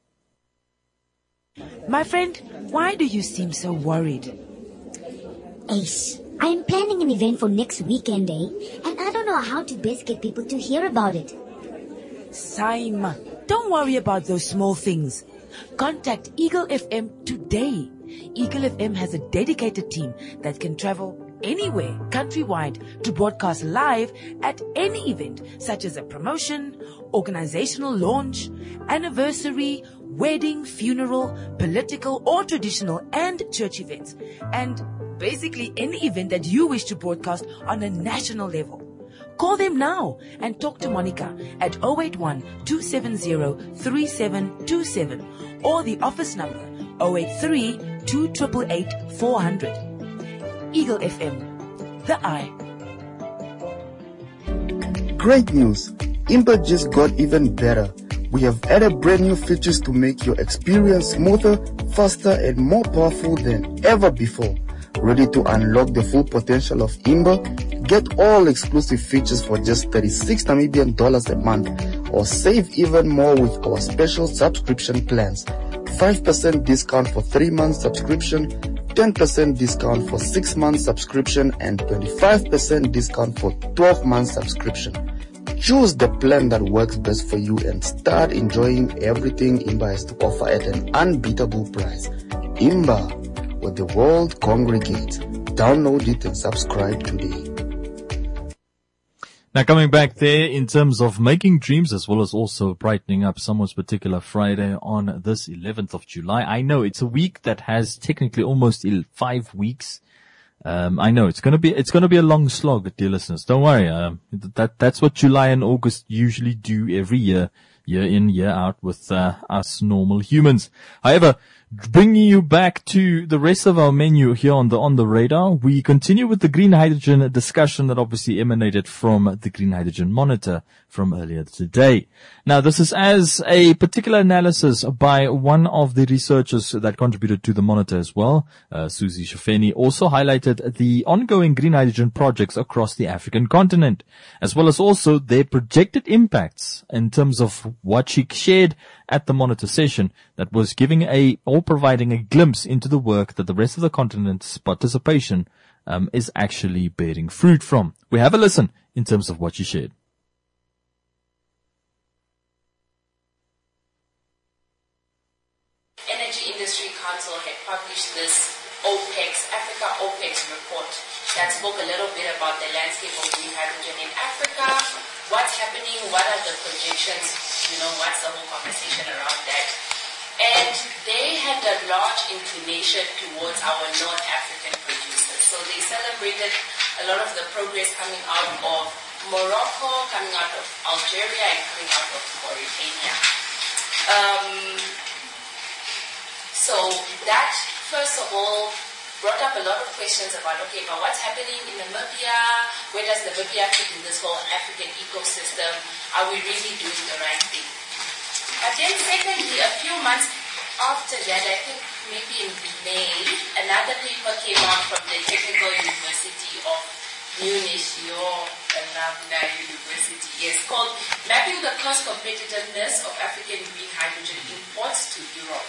My friend, why do you seem so worried? Ace, I am planning an event for next weekend, and I don't know how to best get people to hear about it. Saima, don't worry about those small things. Contact Eagle FM today. Eagle FM has a dedicated team that can travel anywhere countrywide to broadcast live at any event, such as a promotion, organizational launch, anniversary, wedding, funeral, political or traditional and church events, and basically any event that you wish to broadcast on a national level. Call them now and talk to Monica at 081-270-3727 or the office number 083-2888-400. Eagle FM, the eye. Great news! Imba just got even better. We have added brand new features to make your experience smoother, faster, and more powerful than ever before. Ready to unlock the full potential of Imba? Get all exclusive features for just 36 Namibian dollars a month, or save even more with our special subscription plans. 5% discount for 3 months subscription, 10% discount for 6 months subscription, and 25% discount for 12 months subscription. Choose the plan that works best for you and start enjoying everything Imba has to offer at an unbeatable price. Imba, where the world congregates. Download it and subscribe today. Now coming back there in terms of making dreams as well as also brightening up someone's particular Friday on this 11th of July. I know it's a week that has technically almost 5 weeks. I know it's going to be a long slog, dear listeners. Don't worry. That's what July and August usually do every year in, year out with us normal humans. However, bringing you back to the rest of our menu here on the radar, we continue with the green hydrogen discussion that obviously emanated from the Green Hydrogen Monitor from earlier today. Now, this is as a particular analysis by one of the researchers that contributed to the monitor as well, Susie Shafeni, also highlighted the ongoing green hydrogen projects across the African continent, as well as also their projected impacts in terms of what she shared at the monitor session that was providing a glimpse into the work that the rest of the continent's participation is actually bearing fruit from. We have a listen in terms of what she shared. Energy Industry Council had published this Africa OPEX report that spoke a little bit about the landscape of green hydrogen in Africa, what's happening, what are the projections, what's the whole conversation around that. And they had a large inclination towards our North African producers. So they celebrated a lot of the progress coming out of Morocco, coming out of Algeria, and coming out of Mauritania. So that, first of all, brought up a lot of questions about, okay, but what's happening in Namibia? Where does Namibia fit in this whole African ecosystem? Are we really doing the right thing? But then secondly, a few months after that, I think maybe in May, another paper came out from the Technical University of Munich, your alumni university, yes, called Mapping the Cost Competitiveness of African Green Hydrogen Imports to Europe.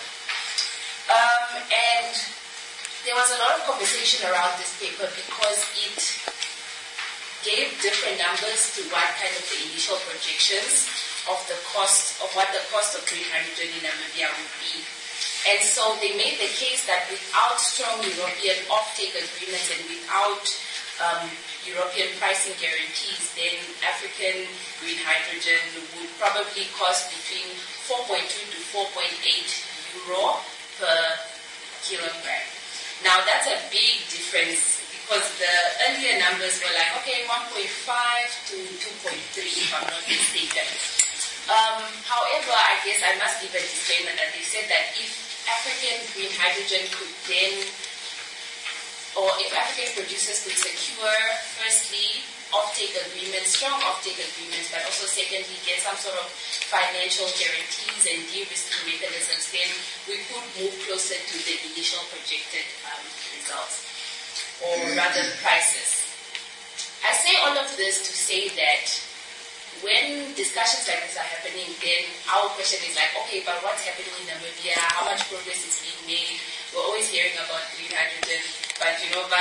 And there was a lot of conversation around this paper because it gave different numbers to what kind of the initial projections of the cost of what the cost of green hydrogen in Namibia would be. And so they made the case that without strong European offtake agreements and without European pricing guarantees, then African green hydrogen would probably cost between 4.2 to 4.8 euro per kilogram. Now that's a big difference because the earlier numbers were like, okay, 1.5 to 2.3 if I'm not mistaken. However, I guess I must give a disclaimer that they said that if African green hydrogen could then, or if African producers could secure, firstly, strong offtake agreements, but also secondly, get some sort of financial guarantees and de-risking mechanisms, then we could move closer to the initial projected results, or rather prices. I say all of this to say that when discussions like this are happening, then our question is like, okay, but what's happening in Namibia? How much progress is being made? We're always hearing about green hydrogen, but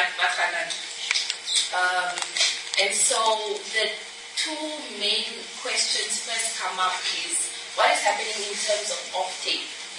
and so the two main questions first come up is what is happening in terms of offtake,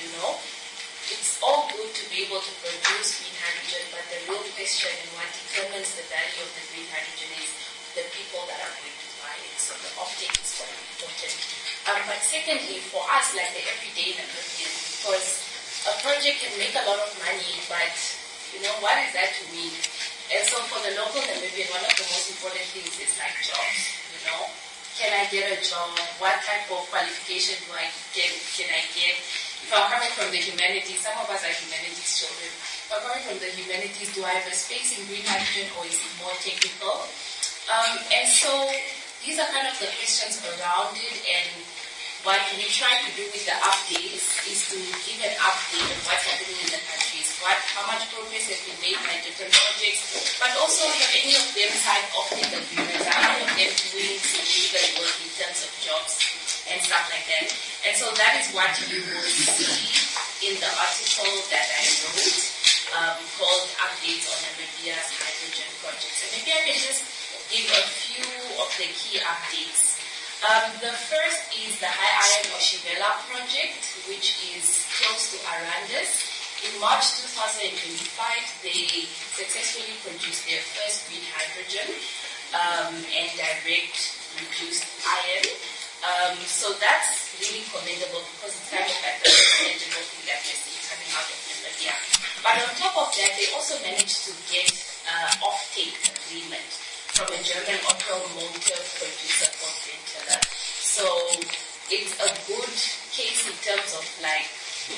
It's all good to be able to produce green hydrogen, but the real question and what determines the value of the green hydrogen is the people that are going to buy it. So the offtake is very important. But secondly, for us, like the everyday Namibian, because a project can make a lot of money, but what is that to me? And so for the local Namibian, one of the most important things is like jobs, Can I get a job? What type of qualification can I get? If I'm coming from the humanities, some of us are humanities children. If I'm coming from the humanities, do I have a space in green hydrogen or is it more technical? And so these are kind of the questions around it, and what we try to do with the updates is to give an update of what's happening in the countries, how much progress has been made by different projects, but also have any of them signed offtake agreements, are any of them doing significant work in terms of jobs and stuff like that. And so that is what you will see in the article that I wrote called Updates on Namibia's Hydrogen Projects. So maybe I can just give a few of the key updates. The first is the High Iron Oshivela project, which is close to Arandis. In March 2025, they successfully produced their first green hydrogen and direct reduced iron. So that's really commendable because it's kind of like the most tangible thing that we're seeing coming out of Namibia. But on top of that, they also managed to get off-take agreement from a German automotive producer called Ventela. So it's a good case in terms of like,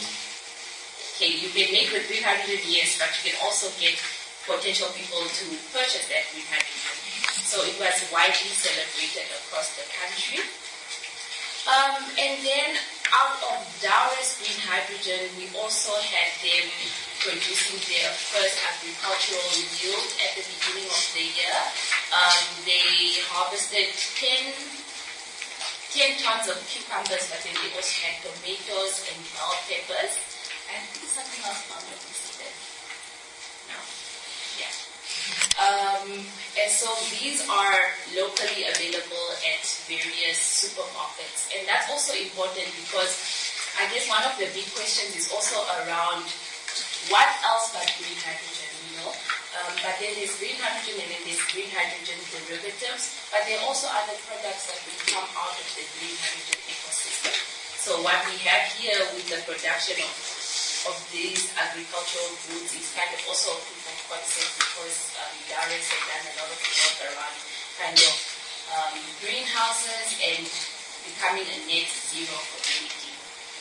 okay, you can make the green hydrogen, yes, but you can also get potential people to purchase that green hydrogen. So it was widely celebrated across the country. And then out of Daures Green Hydrogen, we also had them producing their first agricultural yield at the beginning of the year. They harvested 10 tons of cucumbers, but then they also had tomatoes and bell peppers. And something else about what we see there. No. Yeah. And so these are locally available at various supermarkets. And that's also important because I guess one of the big questions is also around what else but green hydrogen, But then there's green hydrogen and then there's green hydrogen derivatives. But there are also other products that will come out of the green hydrogen ecosystem. So what we have here with the production of these agricultural goods is kind of also a proof of concept because Daures have done a lot of work around kind of greenhouses and becoming a net zero community.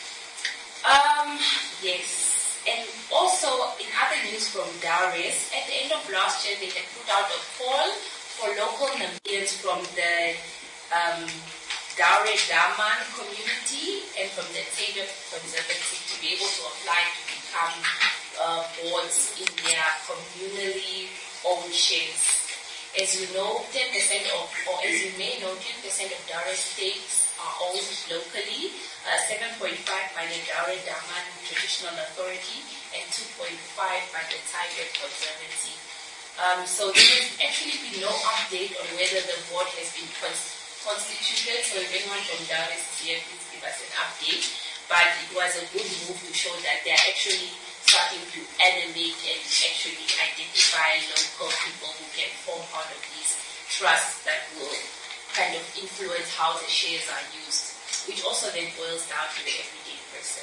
Yes. And also, in other news from Daures, at the end of last year, they had put out a call for local Namibians from the Daure Daman community and from the Taylor Conservancy to be able to apply to become boards in their communally owned shares. As you know, 10% of, or as you may know, 10% of Daure stakes are owned locally, 7.5 by the Daure Daman Traditional Authority and 2.5 by the Tiger Conservancy. So there has actually been no update on whether the board has been constituted. So if anyone from Daure is here, please give us an update. But it was a good move to show that they're actually starting to animate and actually identify local people who can form part of these trusts that will kind of influence how the shares are used, which also then boils down to the everyday person.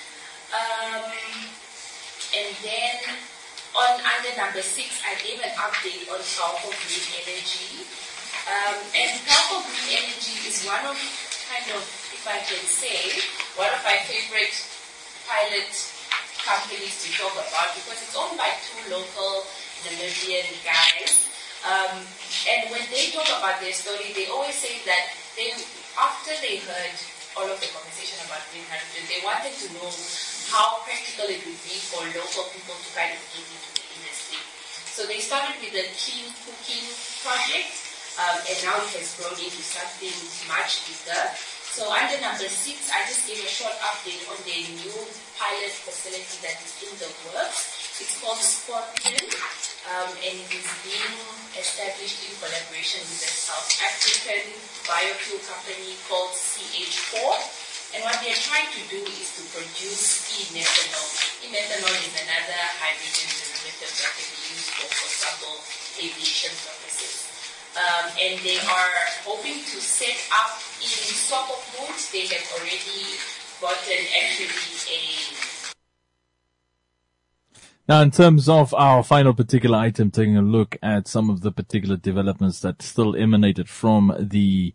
And then under number 6, I gave an update on powerful green energy. And powerful green energy is one of kind of, if I can say, one of my favorite pilot companies to talk about because it's owned by 2 local Namibian guys. And when they talk about their story, they always say that after they heard all of the conversation about green hydrogen, they wanted to know how practical it would be for local people to kind of get into the industry. So they started with the clean cooking project, and now it has grown into something much bigger. So under number 6, I just gave a short update on their new pilot facility that is in the works. It's called Scorpion, and it is being established in collaboration with a South African biofuel company called CH4. And what they're trying to do is to produce e-methanol. E-methanol is another hydrogen derivative that can be used for example, aviation purposes. And they are hoping to set up in Swakopmund. They have already gotten actually a... Now, in terms of our final particular item, taking a look at some of the particular developments that still emanated from the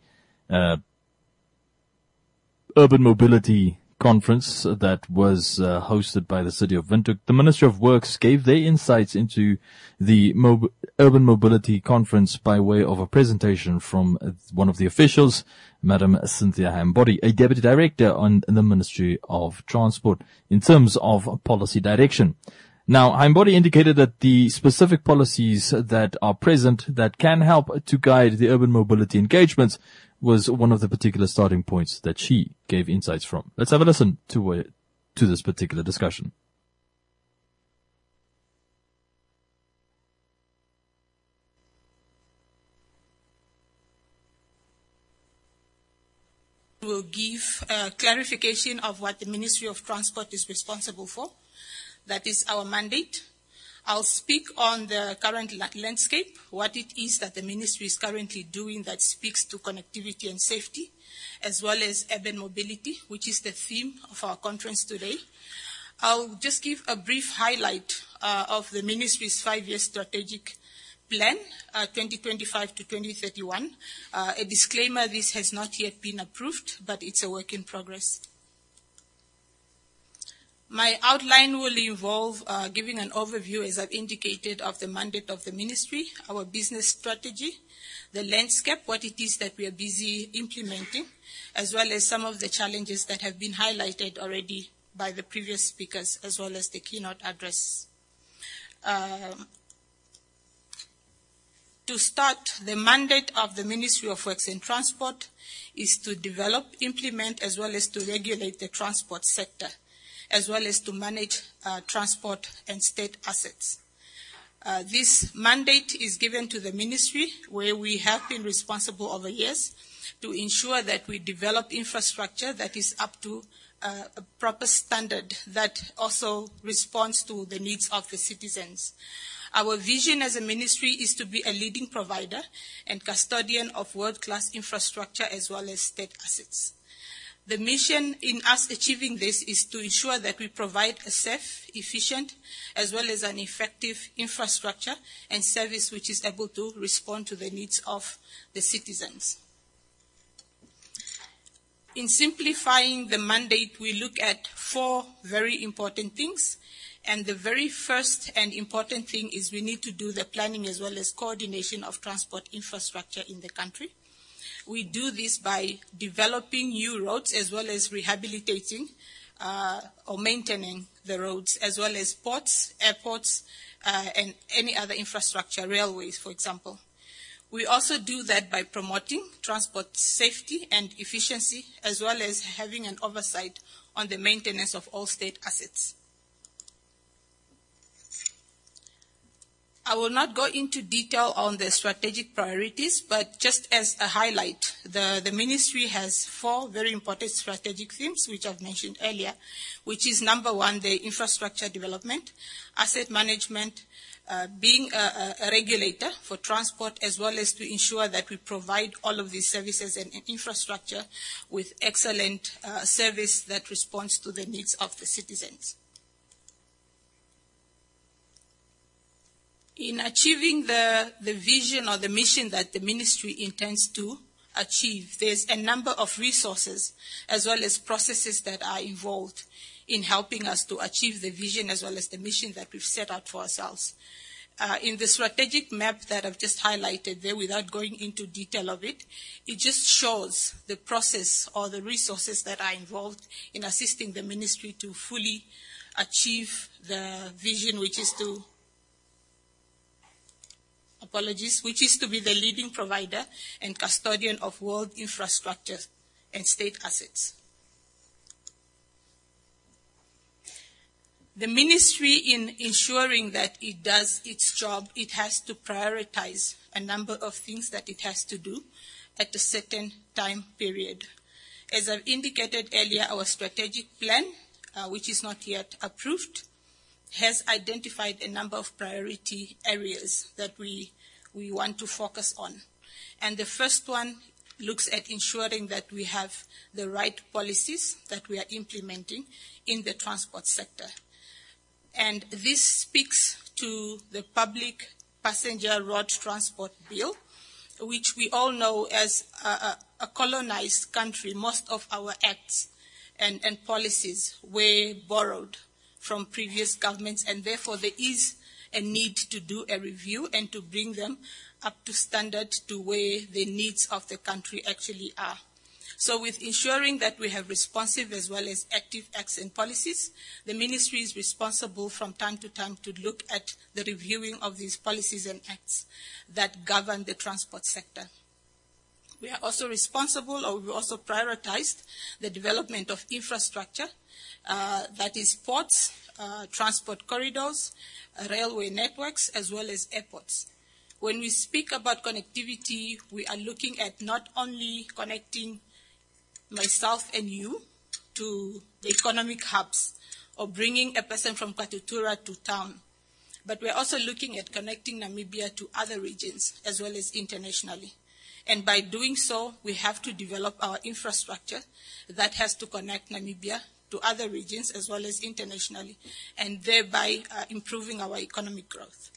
Urban Mobility Conference that was hosted by the City of Windhoek. The Ministry of Works gave their insights into the Urban Mobility Conference by way of a presentation from one of the officials, Madam Cynthia Hambody, a Deputy Director on the Ministry of Transport, in terms of policy direction. Now, Hambody indicated that the specific policies that are present that can help to guide the urban mobility engagements was one of the particular starting points that she gave insights from. Let's have a listen to this particular discussion. We'll give clarification of what the Ministry of Transport is responsible for. That is our mandate. I'll speak on the current landscape, what it is that the ministry is currently doing that speaks to connectivity and safety, as well as urban mobility, which is the theme of our conference today. I'll just give a brief highlight of the ministry's 5-year strategic plan, 2025 to 2031. A disclaimer, this has not yet been approved, but it's a work in progress. My outline will involve giving an overview, as I've indicated, of the mandate of the ministry, our business strategy, the landscape, what it is that we are busy implementing, as well as some of the challenges that have been highlighted already by the previous speakers, as well as the keynote address. To start, the mandate of the Ministry of Works and Transport is to develop, implement, as well as to regulate the transport sector, as well as to manage transport and state assets. This mandate is given to the ministry, where we have been responsible over years to ensure that we develop infrastructure that is up to a proper standard that also responds to the needs of the citizens. Our vision as a ministry is to be a leading provider and custodian of world-class infrastructure as well as state assets. The mission in us achieving this is to ensure that we provide a safe, efficient, as well as an effective infrastructure and service which is able to respond to the needs of the citizens. In simplifying the mandate, we look at 4 very important things. And the very first and important thing is we need to do the planning as well as coordination of transport infrastructure in the country. We do this by developing new roads as well as rehabilitating or maintaining the roads, as well as ports, airports, and any other infrastructure, railways, for example. We also do that by promoting transport safety and efficiency, as well as having an oversight on the maintenance of all state assets. I will not go into detail on the strategic priorities, but just as a highlight, the ministry has 4 very important strategic themes, which I've mentioned earlier, which is number 1, the infrastructure development, asset management, being a regulator for transport, as well as to ensure that we provide all of these services and infrastructure with excellent service that responds to the needs of the citizens. In achieving the vision or the mission that the ministry intends to achieve, there's a number of resources as well as processes that are involved in helping us to achieve the vision as well as the mission that we've set out for ourselves. in the strategic map that I've just highlighted there, without going into detail of it, it just shows the process or the resources that are involved in assisting the ministry to fully achieve the vision, which is to be the leading provider and custodian of world infrastructure and state assets. The ministry, in ensuring that it does its job, it has to prioritize a number of things that it has to do at a certain time period. As I've indicated earlier, our strategic plan, which is not yet approved, has identified a number of priority areas that we want to focus on. And the first one looks at ensuring that we have the right policies that we are implementing in the transport sector. And this speaks to the Public Passenger Road Transport Bill, which we all know as a colonized country. Most of our acts and policies were borrowed from previous governments, and therefore there is a need to do a review and to bring them up to standard to where the needs of the country actually are. So with ensuring that we have responsive as well as active acts and policies, the ministry is responsible from time to time to look at the reviewing of these policies and acts that govern the transport sector. We are also responsible, or we also prioritized the development of infrastructure, that is ports, transport corridors, railway networks, as well as airports. When we speak about connectivity, we are looking at not only connecting myself and you to the economic hubs or bringing a person from Katutura to town, but we're also looking at connecting Namibia to other regions as well as internationally. And by doing so, we have to develop our infrastructure that has to connect Namibia to other regions as well as internationally, and thereby improving our economic growth.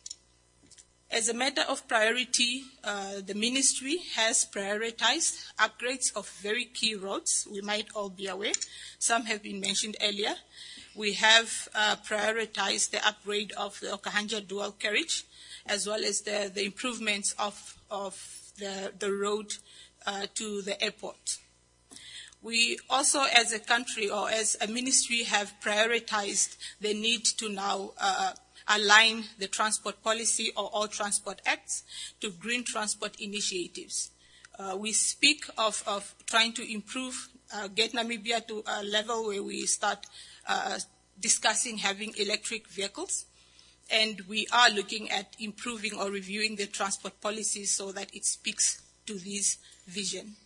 As a matter of priority, the ministry has prioritized upgrades of very key roads. We might all be aware. Some have been mentioned earlier. We have prioritized the upgrade of the Okahanja dual carriage, as well as the improvements of the road to the airport. We also, as a country or as a ministry, have prioritized the need to now align the transport policy or all transport acts to green transport initiatives. We speak of trying to improve, get Namibia to a level where we start discussing having electric vehicles. And we are looking at improving or reviewing the transport policies so that it speaks to this vision.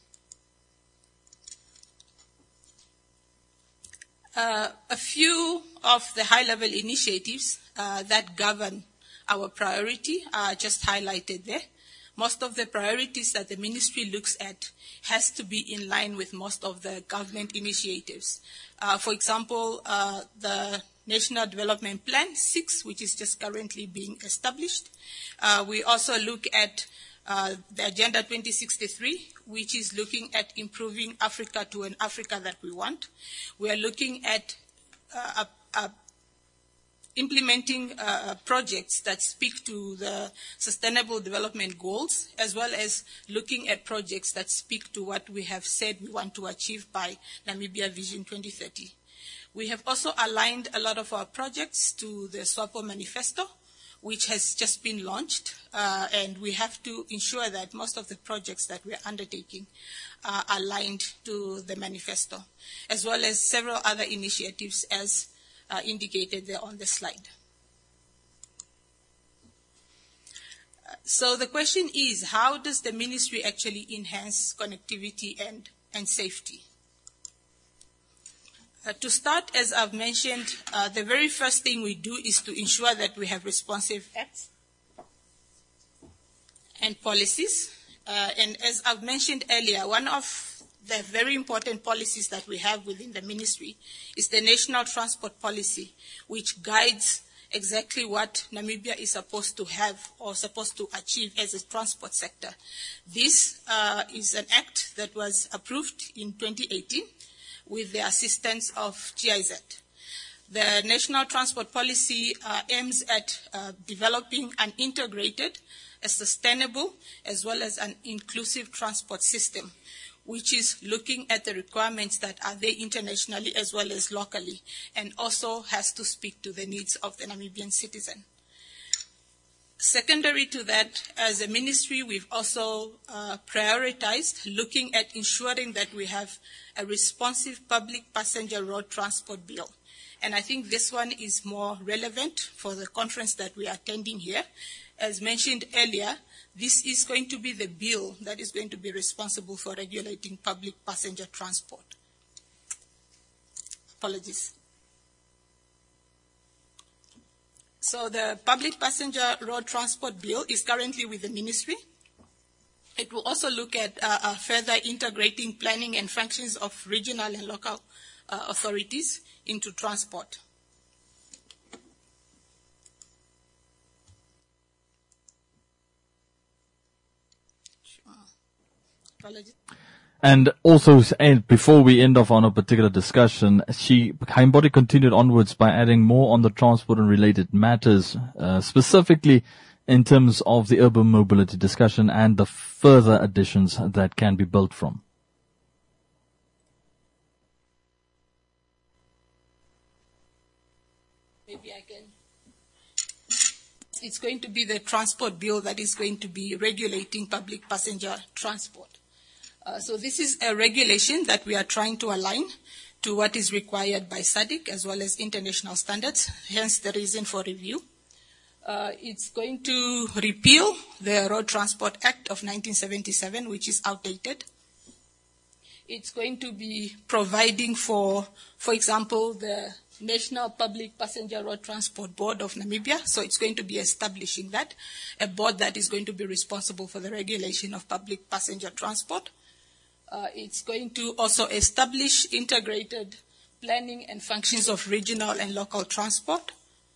A few of the high-level initiatives that govern our priority are just highlighted there. Most of the priorities that the ministry looks at has to be in line with most of the government initiatives. For example, the National Development Plan 6, which is just currently being established. We also look at the Agenda 2063, which is looking at improving Africa to an Africa that we want. We are looking at implementing projects that speak to the Sustainable Development Goals, as well as looking at projects that speak to what we have said we want to achieve by Namibia Vision 2030. We have also aligned a lot of our projects to the SWAPO Manifesto, which has just been launched, and we have to ensure that most of the projects that we are undertaking are aligned to the manifesto, as well as several other initiatives as indicated there on the slide. So the question is, how does the ministry actually enhance connectivity and safety? To start, as I've mentioned, the very first thing we do is to ensure that we have responsive acts and policies. And as I've mentioned earlier, one of the very important policies that we have within the ministry is the National Transport Policy, which guides exactly what Namibia is supposed to have or supposed to achieve as a transport sector. This is an act that was approved in 2018 with the assistance of GIZ. The National Transport Policy aims at developing an integrated, a sustainable, as well as an inclusive transport system, which is looking at the requirements that are there internationally as well as locally, and also has to speak to the needs of the Namibian citizen. Secondary to that, as a ministry, we've also prioritized looking at ensuring that we have a responsive public passenger road transport bill. And I think this one is more relevant for the conference that we are attending here. As mentioned earlier, this is going to be the bill that is going to be responsible for regulating public passenger transport. Apologies. So the Public Passenger Road Transport Bill is currently with the ministry. It will also look at further integrating planning and functions of regional and local authorities into transport. Apologies. And also, and before we end off on a particular discussion, Khaimboti continued onwards by adding more on the transport and related matters, specifically in terms of the urban mobility discussion and the further additions that can be built from. Maybe I can. It's going to be the transport bill that is going to be regulating public passenger transport. So this is a regulation that we are trying to align to what is required by SADC as well as international standards, hence the reason for review. It's going to repeal the Road Transport Act of 1977, which is outdated. It's going to be providing for example, the National Public Passenger Road Transport Board of Namibia. So it's going to be establishing that, a board that is going to be responsible for the regulation of public passenger transport. It's going to also establish integrated planning and functions of regional and local transport.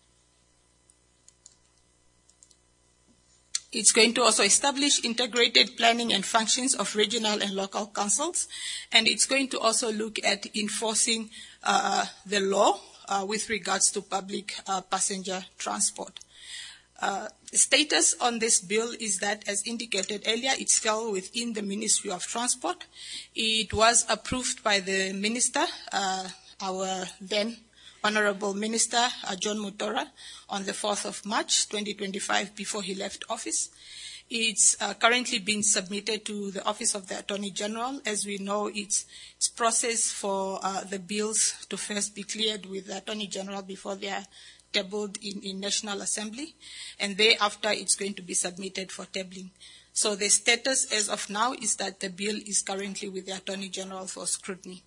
It's going to also establish integrated planning and functions of regional and local councils. And it's going to also look at enforcing the law with regards to public passenger transport. The status on this bill is that, as indicated earlier, it fell within the Ministry of Transport. It was approved by the Minister, our then Honorable Minister, John Mutora, on the 4th of March 2025 before he left office. It's currently been submitted to the Office of the Attorney General. As we know, it's process for the bills to first be cleared with the Attorney General before they are tabled in National Assembly, and thereafter it's going to be submitted for tabling. So the status as of now is that the bill is currently with the Attorney General for scrutiny.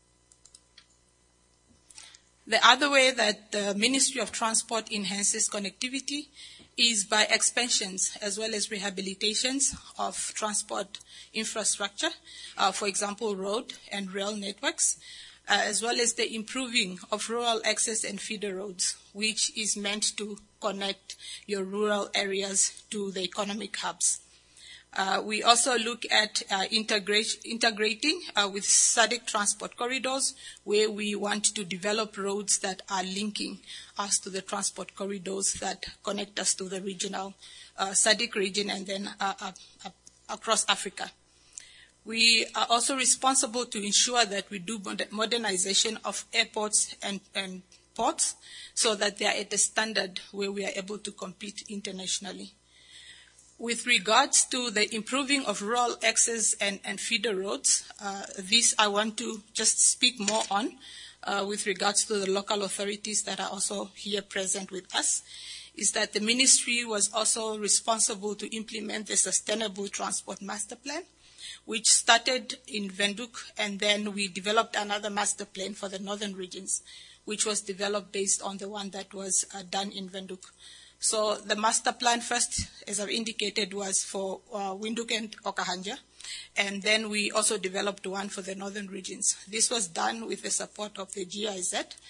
The other way that the Ministry of Transport enhances connectivity is by expansions as well as rehabilitations of transport infrastructure, for example, road and rail networks, as well as the improving of rural access and feeder roads, which is meant to connect your rural areas to the economic hubs. We also look at integrating with SADC transport corridors, where we want to develop roads that are linking us to the transport corridors that connect us to the regional SADC region and then across Africa. We are also responsible to ensure that we do modernization of airports and ports so that they are at a standard where we are able to compete internationally. With regards to the improving of rural access and feeder roads, this I want to just speak more on with regards to the local authorities that are also here present with us, is that the ministry was also responsible to implement the Sustainable Transport Master Plan, which started in Windhoek, and then we developed another master plan for the northern regions, which was developed based on the one that was done in Windhoek. So the master plan first, as I've indicated, was for Windhoek and Okahanja, and then we also developed one for the northern regions. This was done with the support of the GIZ,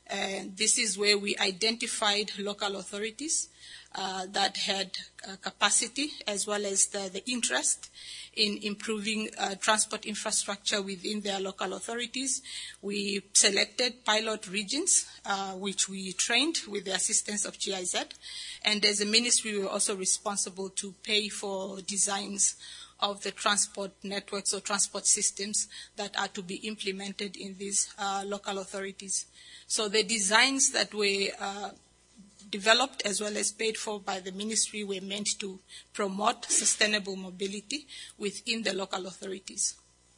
And this is where we identified local authorities that had capacity as well as the interest in improving transport infrastructure within their local authorities. We selected pilot regions, which we trained with the assistance of GIZ. And as a ministry, we were also responsible to pay for designs of the transport networks or transport systems that are to be implemented in these local authorities. So the designs that were developed as well as paid for by the ministry were meant to promote sustainable mobility within the local authorities.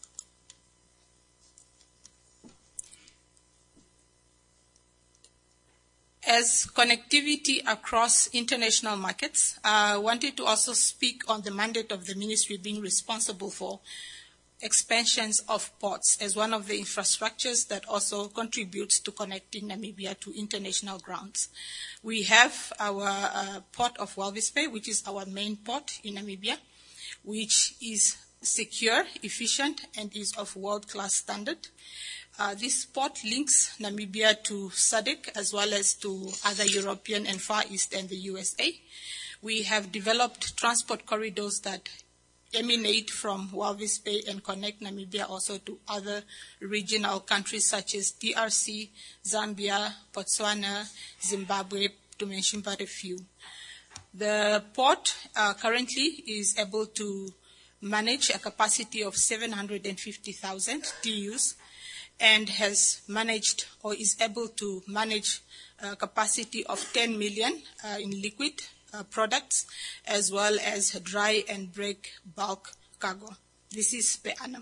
As connectivity across international markets, I wanted to also speak on the mandate of the ministry being responsible for expansions of ports as one of the infrastructures that also contributes to connecting Namibia to international grounds. We have our port of Walvis Bay, which is our main port in Namibia, which is secure, efficient, and is of world-class standard. This port links Namibia to SADC as well as to other European and Far East and the USA. We have developed transport corridors that emanate from Walvis Bay and connect Namibia also to other regional countries such as DRC, Zambia, Botswana, Zimbabwe, to mention but a few. The port currently is able to manage a capacity of 750,000 TEUs and has managed or is able to manage a capacity of 10 million in liquid products, as well as dry and break bulk cargo. This is per annum.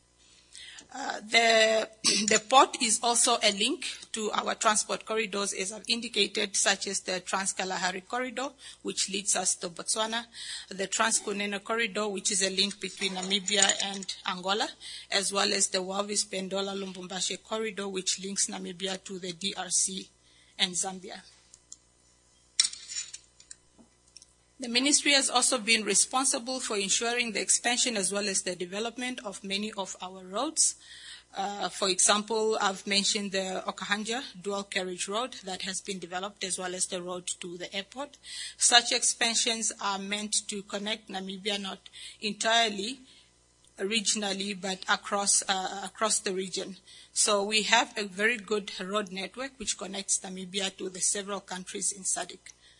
The port is also a link to our transport corridors, as I've indicated, such as the Trans-Kalahari Corridor, which leads us to Botswana, the Trans-Kunene Corridor, which is a link between Namibia and Angola, as well as the Walvis Bendola Lumbumbashi Corridor, which links Namibia to the DRC and Zambia. The ministry has also been responsible for ensuring the expansion as well as the development of many of our roads. For example, I've mentioned the Okahanja dual carriage road that has been developed as well as the road to the airport. Such expansions are meant to connect Namibia not entirely regionally but across the region. So we have a very good road network which connects Namibia to the several countries in SADC.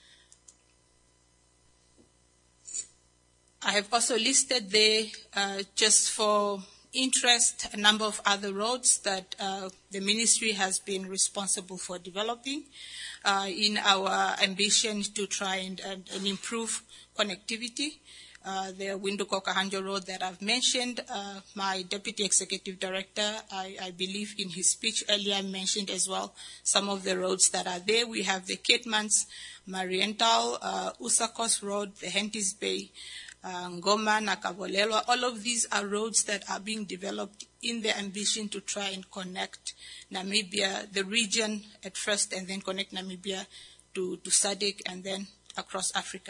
I have also listed there, just for interest, a number of other roads that the ministry has been responsible for developing in our ambition to try and improve connectivity. The Windhoek-Okahanja Road that I've mentioned, my Deputy Executive Director, I believe in his speech earlier mentioned as well some of the roads that are there. We have the Keetmans, Mariental, Usakos Road, the Henties Bay, Ngoma, Nakabolelwa. All of these are roads that are being developed in the ambition to try and connect Namibia, the region at first, and then connect Namibia to SADC and then across Africa.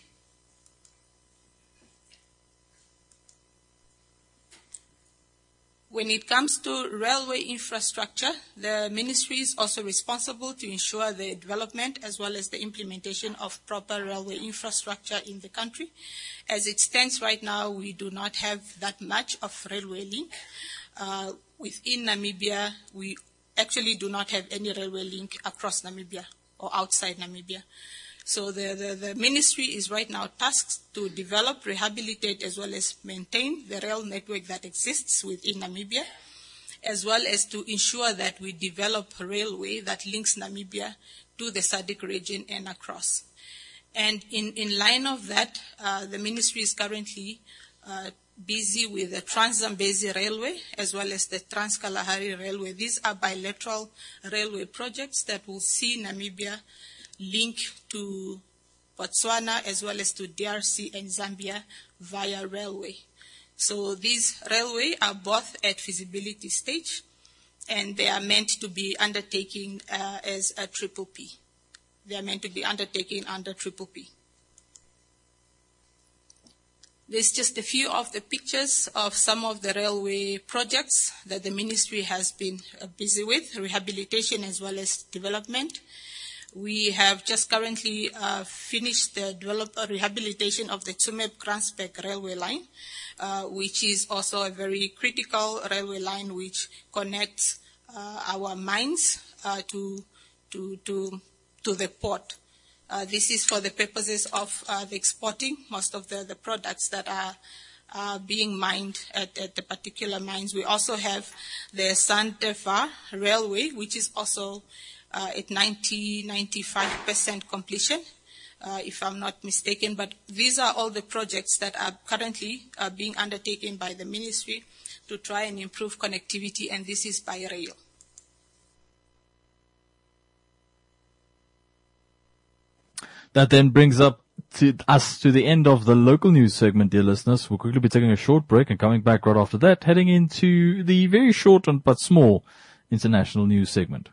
When it comes to railway infrastructure, the ministry is also responsible to ensure the development as well as the implementation of proper railway infrastructure in the country. As it stands right now, we do not have that much of railway link. Within Namibia, we actually do not have any railway link across Namibia or outside Namibia. So the ministry is right now tasked to develop, rehabilitate, as well as maintain the rail network that exists within Namibia, as well as to ensure that we develop a railway that links Namibia to the SADC region and across. And in line of that, the ministry is currently busy with the Trans-Zambezi Railway as well as the Trans-Kalahari Railway. These are bilateral railway projects that will see Namibia link to Botswana as well as to DRC and Zambia via railway. So these railway are both at feasibility stage, and they are meant to be undertaken as a triple P. They are meant to be undertaken under triple P. There's just a few of the pictures of some of the railway projects that the ministry has been busy with, rehabilitation as well as development. We have just currently finished the rehabilitation of the Tsumeb-Kransbeek railway line, which is also a very critical railway line which connects our mines to the port. This is for the purposes of the exporting most of the products that are being mined at the particular mines. We also have the Santefa railway, which is also at 95% completion, if I'm not mistaken. But these are all the projects that are currently being undertaken by the ministry to try and improve connectivity, and this is by rail. That then brings us to the end of the local news segment, dear listeners. We'll quickly be taking a short break and coming back right after that, heading into the very short but small international news segment.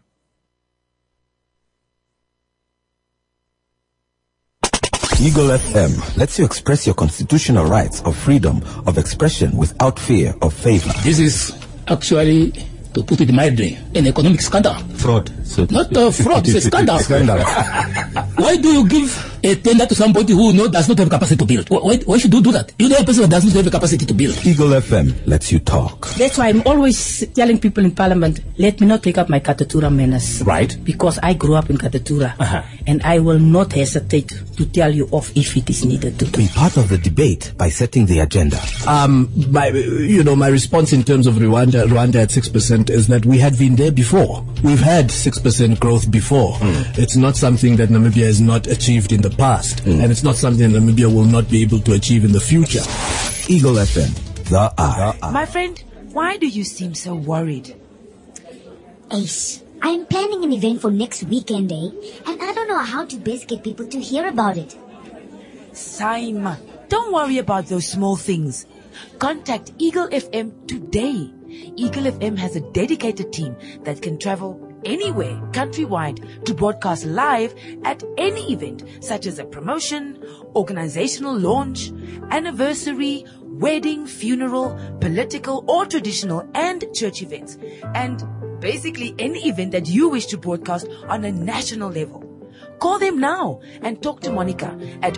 Eagle FM lets you express your constitutional rights of freedom of expression without fear of favor. This is actually, to put it mildly, an economic scandal. Fraud. Not fraud, it's a scandal. Why do you give a tender to somebody who does not have capacity to build? Why should you do that? You know a person that does not have the capacity to build. Eagle FM lets you talk. That's why I'm always telling people in Parliament, let me not take up my Katatura menace. Right. Because I grew up in Katatura. And I will not hesitate to tell you off if it is needed to. Be part of the debate by setting the agenda. My response in terms of Rwanda at 6% is that we had been there before. We've had 6% growth before. It's not something that Namibia has not achieved in the past. And it's not something that Namibia will not be able to achieve in the future. Eagle FM, the eye. My friend, why do you seem so worried? Ace, I'm planning an event for next weekend, and I don't know how to best get people to hear about it. Saima, don't worry about those small things. Contact Eagle FM today. Eagle FM has a dedicated team that can travel anywhere countrywide to broadcast live at any event, such as a promotion, organizational launch, anniversary, wedding, funeral, political or traditional and church events, and basically any event that you wish to broadcast on a national level. Call them now and talk to Monica at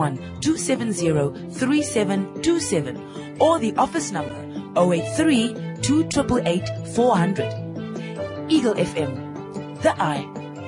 081-270-3727 or the office number 083-288-400. Eagle FM, the eye.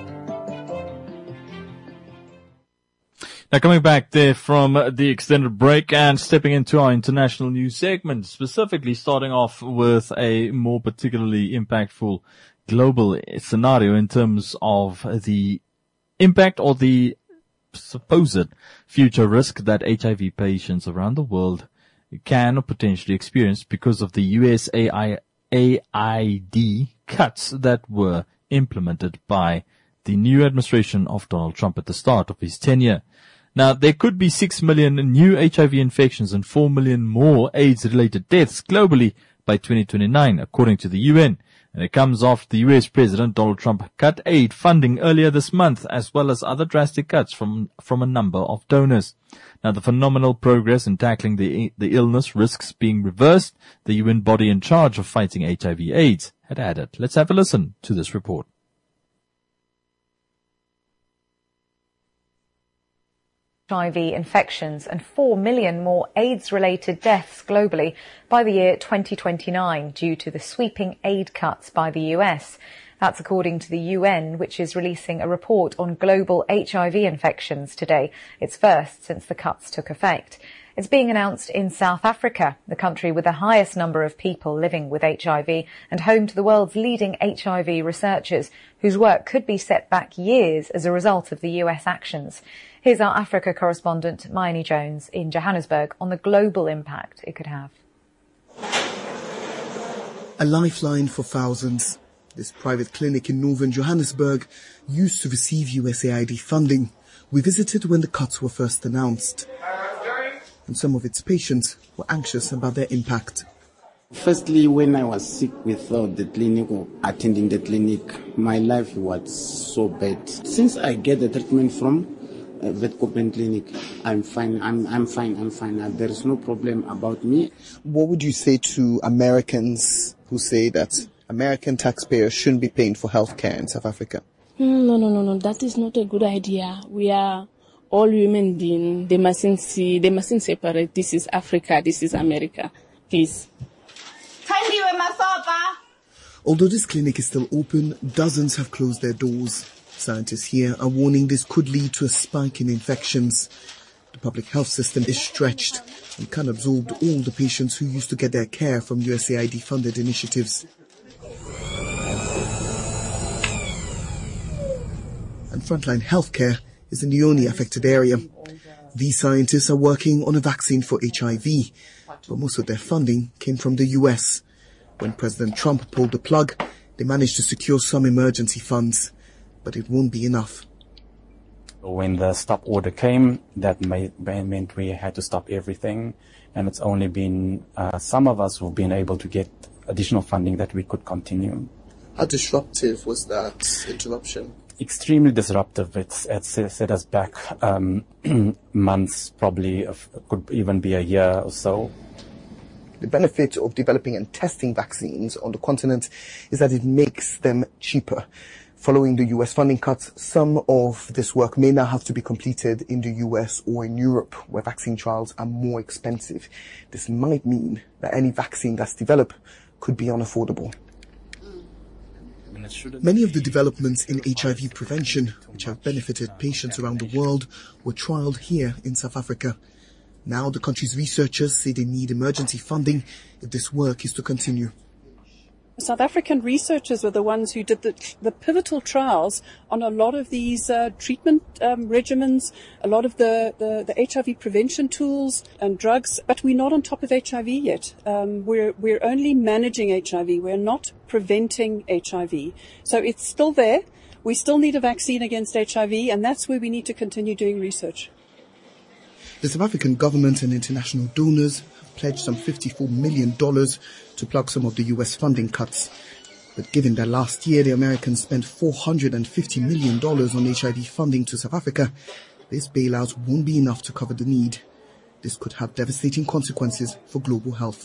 Now coming back there from the extended break and stepping into our international news segment, specifically starting off with a more particularly impactful global scenario in terms of the impact or the supposed future risk that HIV patients around the world can or potentially experience because of the USAID cuts that were implemented by the new administration of Donald Trump at the start of his tenure. Now, there could be 6 million new HIV infections and 4 million more AIDS-related deaths globally by 2029, according to the UN. And it comes after the US President Donald Trump cut aid funding earlier this month, as well as other drastic cuts from a number of donors. Now, the phenomenal progress in tackling the illness risks being reversed, the UN body in charge of fighting HIV/AIDS had added. Let's have a listen to this report. HIV infections and 4 million more AIDS-related deaths globally by the year 2029 due to the sweeping aid cuts by the US. That's according to the UN, which is releasing a report on global HIV infections today, its first since the cuts took effect. It's being announced in South Africa, the country with the highest number of people living with HIV and home to the world's leading HIV researchers, whose work could be set back years as a result of the US actions. Here's our Africa correspondent, Mayeni Jones, in Johannesburg on the global impact it could have. A lifeline for thousands. This private clinic in northern Johannesburg used to receive USAID funding. We visited when the cuts were first announced. And some of its patients were anxious about their impact. Firstly, when I was sick without the clinic or attending the clinic, my life was so bad. Since I get the treatment from Vetkopen Clinic. I'm fine. I'm fine. There is no problem about me. What would you say to Americans who say that American taxpayers shouldn't be paying for healthcare in South Africa? No. That is not a good idea. We are all human beings. They mustn't separate. This is Africa. This is America. Please. Although this clinic is still open, dozens have closed their doors. Scientists here are warning this could lead to a spike in infections. The public health system is stretched and can't absorb all the patients who used to get their care from USAID-funded initiatives. And frontline healthcare is in the only affected area. These scientists are working on a vaccine for HIV, but most of their funding came from the US. When President Trump pulled the plug, they managed to secure some emergency funds, but it won't be enough. When the stop order came, that meant we had to stop everything, and it's only been some of us who've been able to get additional funding that we could continue. How disruptive was that interruption? Extremely disruptive. It's set us back months, probably could even be a year or so. The benefit of developing and testing vaccines on the continent is that it makes them cheaper. Following the US funding cuts, some of this work may now have to be completed in the US or in Europe, where vaccine trials are more expensive. This might mean that any vaccine that's developed could be unaffordable. Many of the developments in HIV prevention, which have benefited patients around the world, were trialled here in South Africa. Now the country's researchers say they need emergency funding if this work is to continue. South African researchers were the ones who did the pivotal trials on a lot of these treatment regimens, a lot of the HIV prevention tools and drugs, but we're not on top of HIV yet. We're only managing HIV. We're not preventing HIV. So it's still there. We still need a vaccine against HIV, and that's where we need to continue doing research. The South African government and international donors have pledged some $54 million to plug some of the US funding cuts. But given that last year the Americans spent $450 million on HIV funding to South Africa, this bailout won't be enough to cover the need. This could have devastating consequences for global health.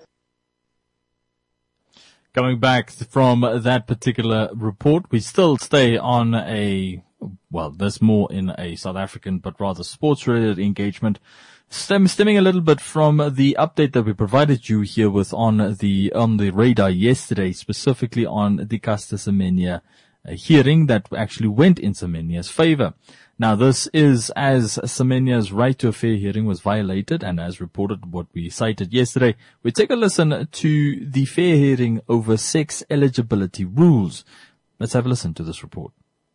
Coming back from that particular report, we still stay on there's more in a South African, but rather sports-related engagement. Stemming a little bit from the update that we provided you here with on the radar yesterday, specifically on the Caster Semenya hearing that actually went in Semenya's favor. Now, this is as Semenya's right to a fair hearing was violated, and as reported what we cited yesterday, we take a listen to the fair hearing over sex eligibility rules. Let's have a listen to this report.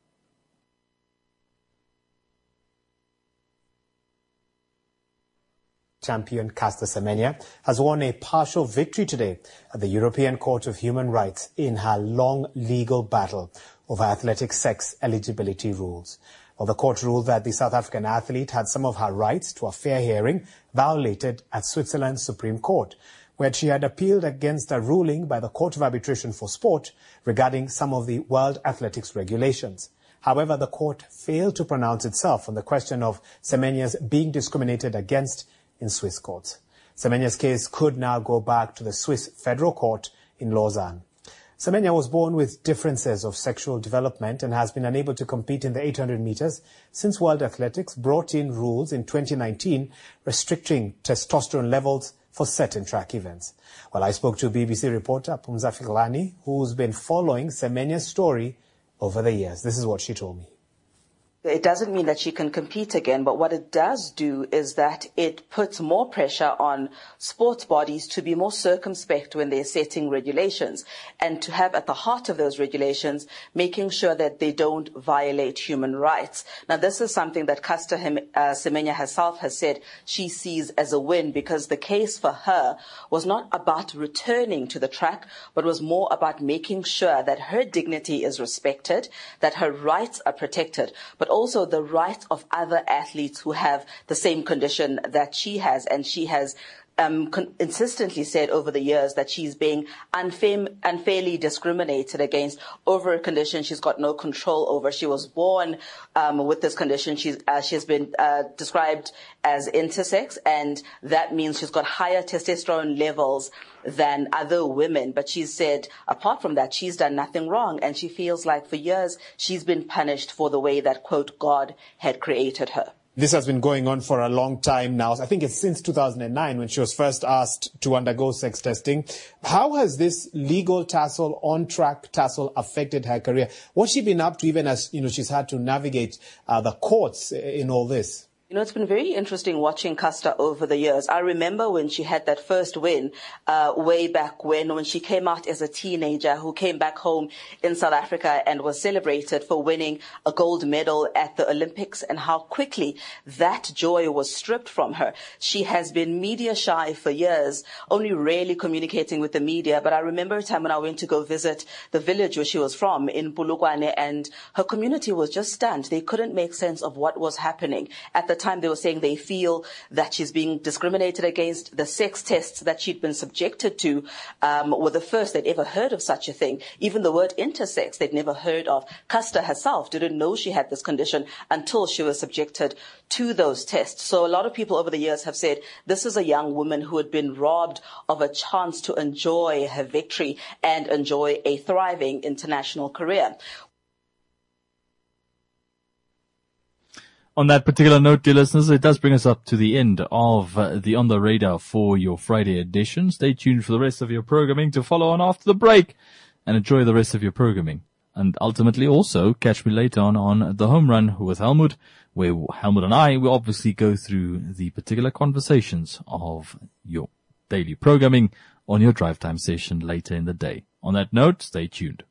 Champion Caster Semenya has won a partial victory today at the European Court of Human Rights in her long legal battle over athletic sex eligibility rules. Well, the court ruled that the South African athlete had some of her rights to a fair hearing violated at Switzerland's Supreme Court, where she had appealed against a ruling by the Court of Arbitration for Sport regarding some of the World Athletics regulations. However, the court failed to pronounce itself on the question of Semenya's being discriminated against in Swiss courts. Semenya's case could now go back to the Swiss Federal Court in Lausanne. Semenya was born with differences of sexual development and has been unable to compete in the 800 meters since World Athletics brought in rules in 2019 restricting testosterone levels for certain track events. Well, I spoke to BBC reporter Pumza Figlani, who's been following Semenya's story over the years. This is what she told me. It doesn't mean that she can compete again, but what it does do is that it puts more pressure on sports bodies to be more circumspect when they're setting regulations and to have at the heart of those regulations making sure that they don't violate human rights. Now, this is something that Caster Semenya herself has said she sees as a win, because the case for her was not about returning to the track, but was more about making sure that her dignity is respected, that her rights are protected, but also the rights of other athletes who have the same condition that she has. And she has insistently said over the years that she's being unfairly discriminated against over a condition she's got no control over. She was born with this condition. She's been described as intersex, and that means she's got higher testosterone levels than other women. But she said, apart from that, she's done nothing wrong, and she feels like for years she's been punished for the way that, quote, God had created her. This has been going on for a long time now. I think it's since 2009 when she was first asked to undergo sex testing. How has this legal tussle, on-track tussle, affected her career? What's she been up to, even as she's had to navigate the courts in all this? It's been very interesting watching Caster over the years. I remember when she had that first win way back when she came out as a teenager who came back home in South Africa and was celebrated for winning a gold medal at the Olympics, and how quickly that joy was stripped from her. She has been media shy for years, only rarely communicating with the media. But I remember a time when I went to go visit the village where she was from in Polokwane, and her community was just stunned. They couldn't make sense of what was happening. At the time, they were saying they feel that she's being discriminated against. The sex tests that she'd been subjected to were the first they'd ever heard of such a thing. Even the word intersex they'd never heard of. Caster herself didn't know she had this condition until she was subjected to those tests. So a lot of people over the years have said this is a young woman who had been robbed of a chance to enjoy her victory and enjoy a thriving international career. On that particular note, dear listeners, it does bring us up to the end of the On the Radar for your Friday edition. Stay tuned for the rest of your programming to follow on after the break, and enjoy the rest of your programming. And ultimately also catch me later on The Home Run with Helmut, where Helmut and I will obviously go through the particular conversations of your daily programming on your drive time session later in the day. On that note, stay tuned.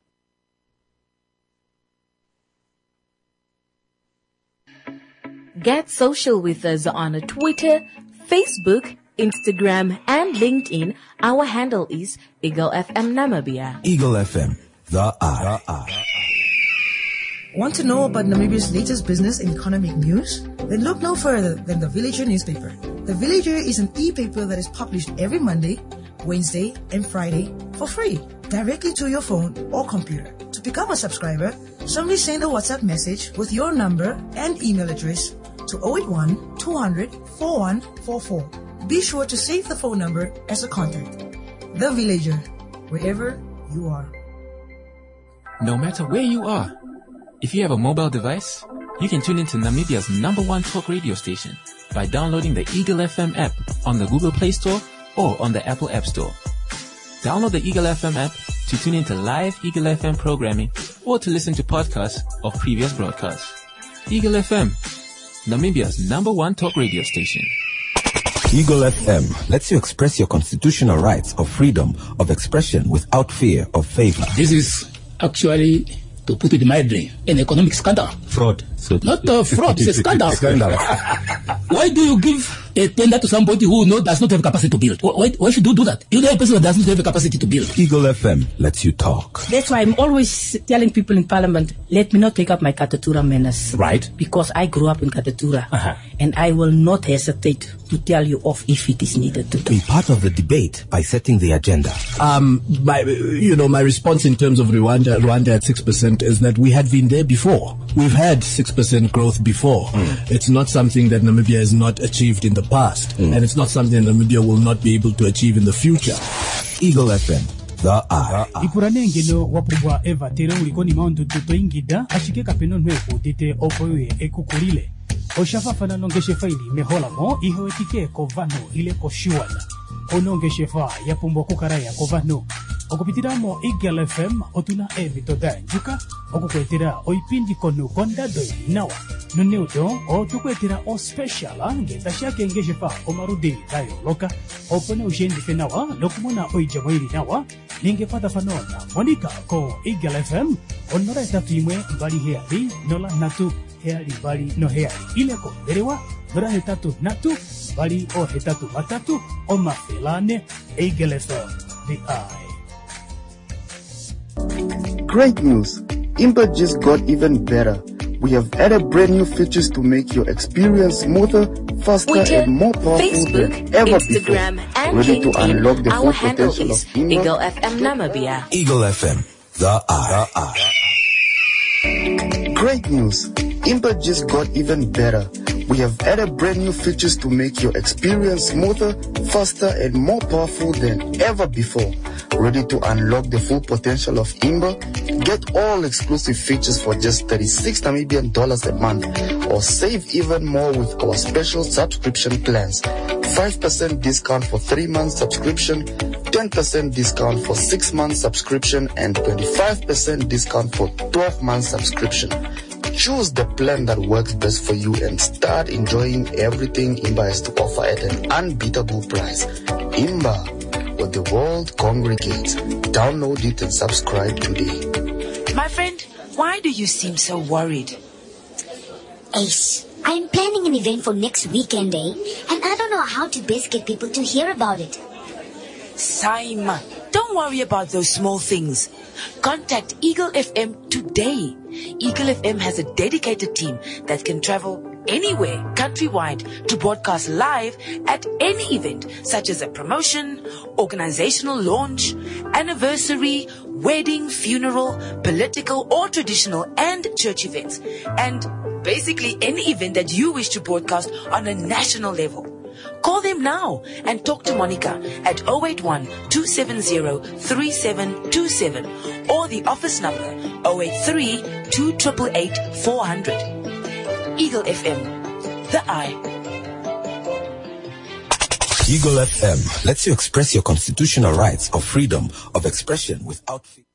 Get social with us on Twitter, Facebook, Instagram, and LinkedIn. Our handle is Eagle FM Namibia. Eagle FM, the eye. Want to know about Namibia's latest business and economic news? Then look no further than The Villager newspaper. The Villager is an e-paper that is published every Monday, Wednesday, and Friday for free, directly to your phone or computer. To become a subscriber, simply send a WhatsApp message with your number and email address to 081 200 4144. Be sure to save the phone number as a contact. The Villager, wherever you are. No matter where you are, if you have a mobile device, you can tune into Namibia's #1 talk radio station by downloading the Eagle FM app on the Google Play Store or on the Apple App Store. Download the Eagle FM app to tune into live Eagle FM programming or to listen to podcasts of previous broadcasts. Eagle FM, Namibia's #1 talk radio station. Eagle FM lets you express your constitutional rights of freedom of expression without fear of favor. This is actually, to put it mildly, an economic scandal. Fraud. Not a fraud, it's a scandal. Why do you give a tender to somebody who does not have capacity to build? Why should you do that? You're the person that doesn't have the capacity to build. Eagle FM lets you talk. That's why I'm always telling people in Parliament, let me not take up my Katatura manners. Right. Because I grew up in Katatura. And I will not hesitate to tell you off if it is needed to do. Be part of the debate by setting the agenda. My response in terms of Rwanda at 6% is that we had been there before. We've had 6% growth before. It's not something that Namibia has not achieved in the past. And it's not something that Namibia will not be able to achieve in the future. Eagle FM, the eye. Ikuranengelo wapubwa eva tere ulikoni maundu tuto ingida ashike kapeno nweku tite opoye ekukurile. Oshafafana nongeshe faili mehola mo ihoetike kovano ile koshuana. Onongeshe fa ya pumbo kukaraya kovano. Okupitiramo Eagle FM otuna evito danjuka okukwetera oipindi konu kondado nawa nuneudo otukwetera o special ngeta shake ngeshe fa omarudi dayo loka opone ujendi fenawa lokumona oijamoiri nawa ningepata fanona monika ko Eagle FM onora etatu imwe bali heari nola natu heari bali no heari ileko derewa nora hetatu natu bali o hetatu matatu o mafelane Eagle FM the eye. Great news! Impa just got even better. We have added brand new features to make your experience smoother, faster, Twitter, and more powerful Facebook, than ever Instagram, before. and Ready to LinkedIn. unlock the Our full handle potential is of Imba? Eagle FM Namibia. Eagle FM, the eye. Great news! Imba just got even better. We have added brand new features to make your experience smoother, faster, and more powerful than ever before. Ready to unlock the full potential of Imba? Get all exclusive features for just 36 Namibian dollars a month, or save even more with our special subscription plans. 5% discount for 3 months subscription, 10% discount for 6 months subscription, and 25% discount for 12 months subscription. Choose the plan that works best for you and start enjoying everything Imba has to offer at an unbeatable price. Imba, where the world congregates. Download it and subscribe today. My friend, why do you seem so worried? Ace, I'm planning an event for next weekend, and I don't know how to best get people to hear about it. Saima, don't worry about those small things. Contact Eagle FM today. Eagle FM has a dedicated team that can travel anywhere countrywide to broadcast live at any event, such as a promotion, organizational launch, anniversary, wedding, funeral, political or traditional and church events, and basically any event that you wish to broadcast on a national level. Call them now and talk to Monica at 081-270-3727 or the office number 083-2888-400. Eagle FM, the eye. Eagle FM lets you express your constitutional rights of freedom of expression without fear.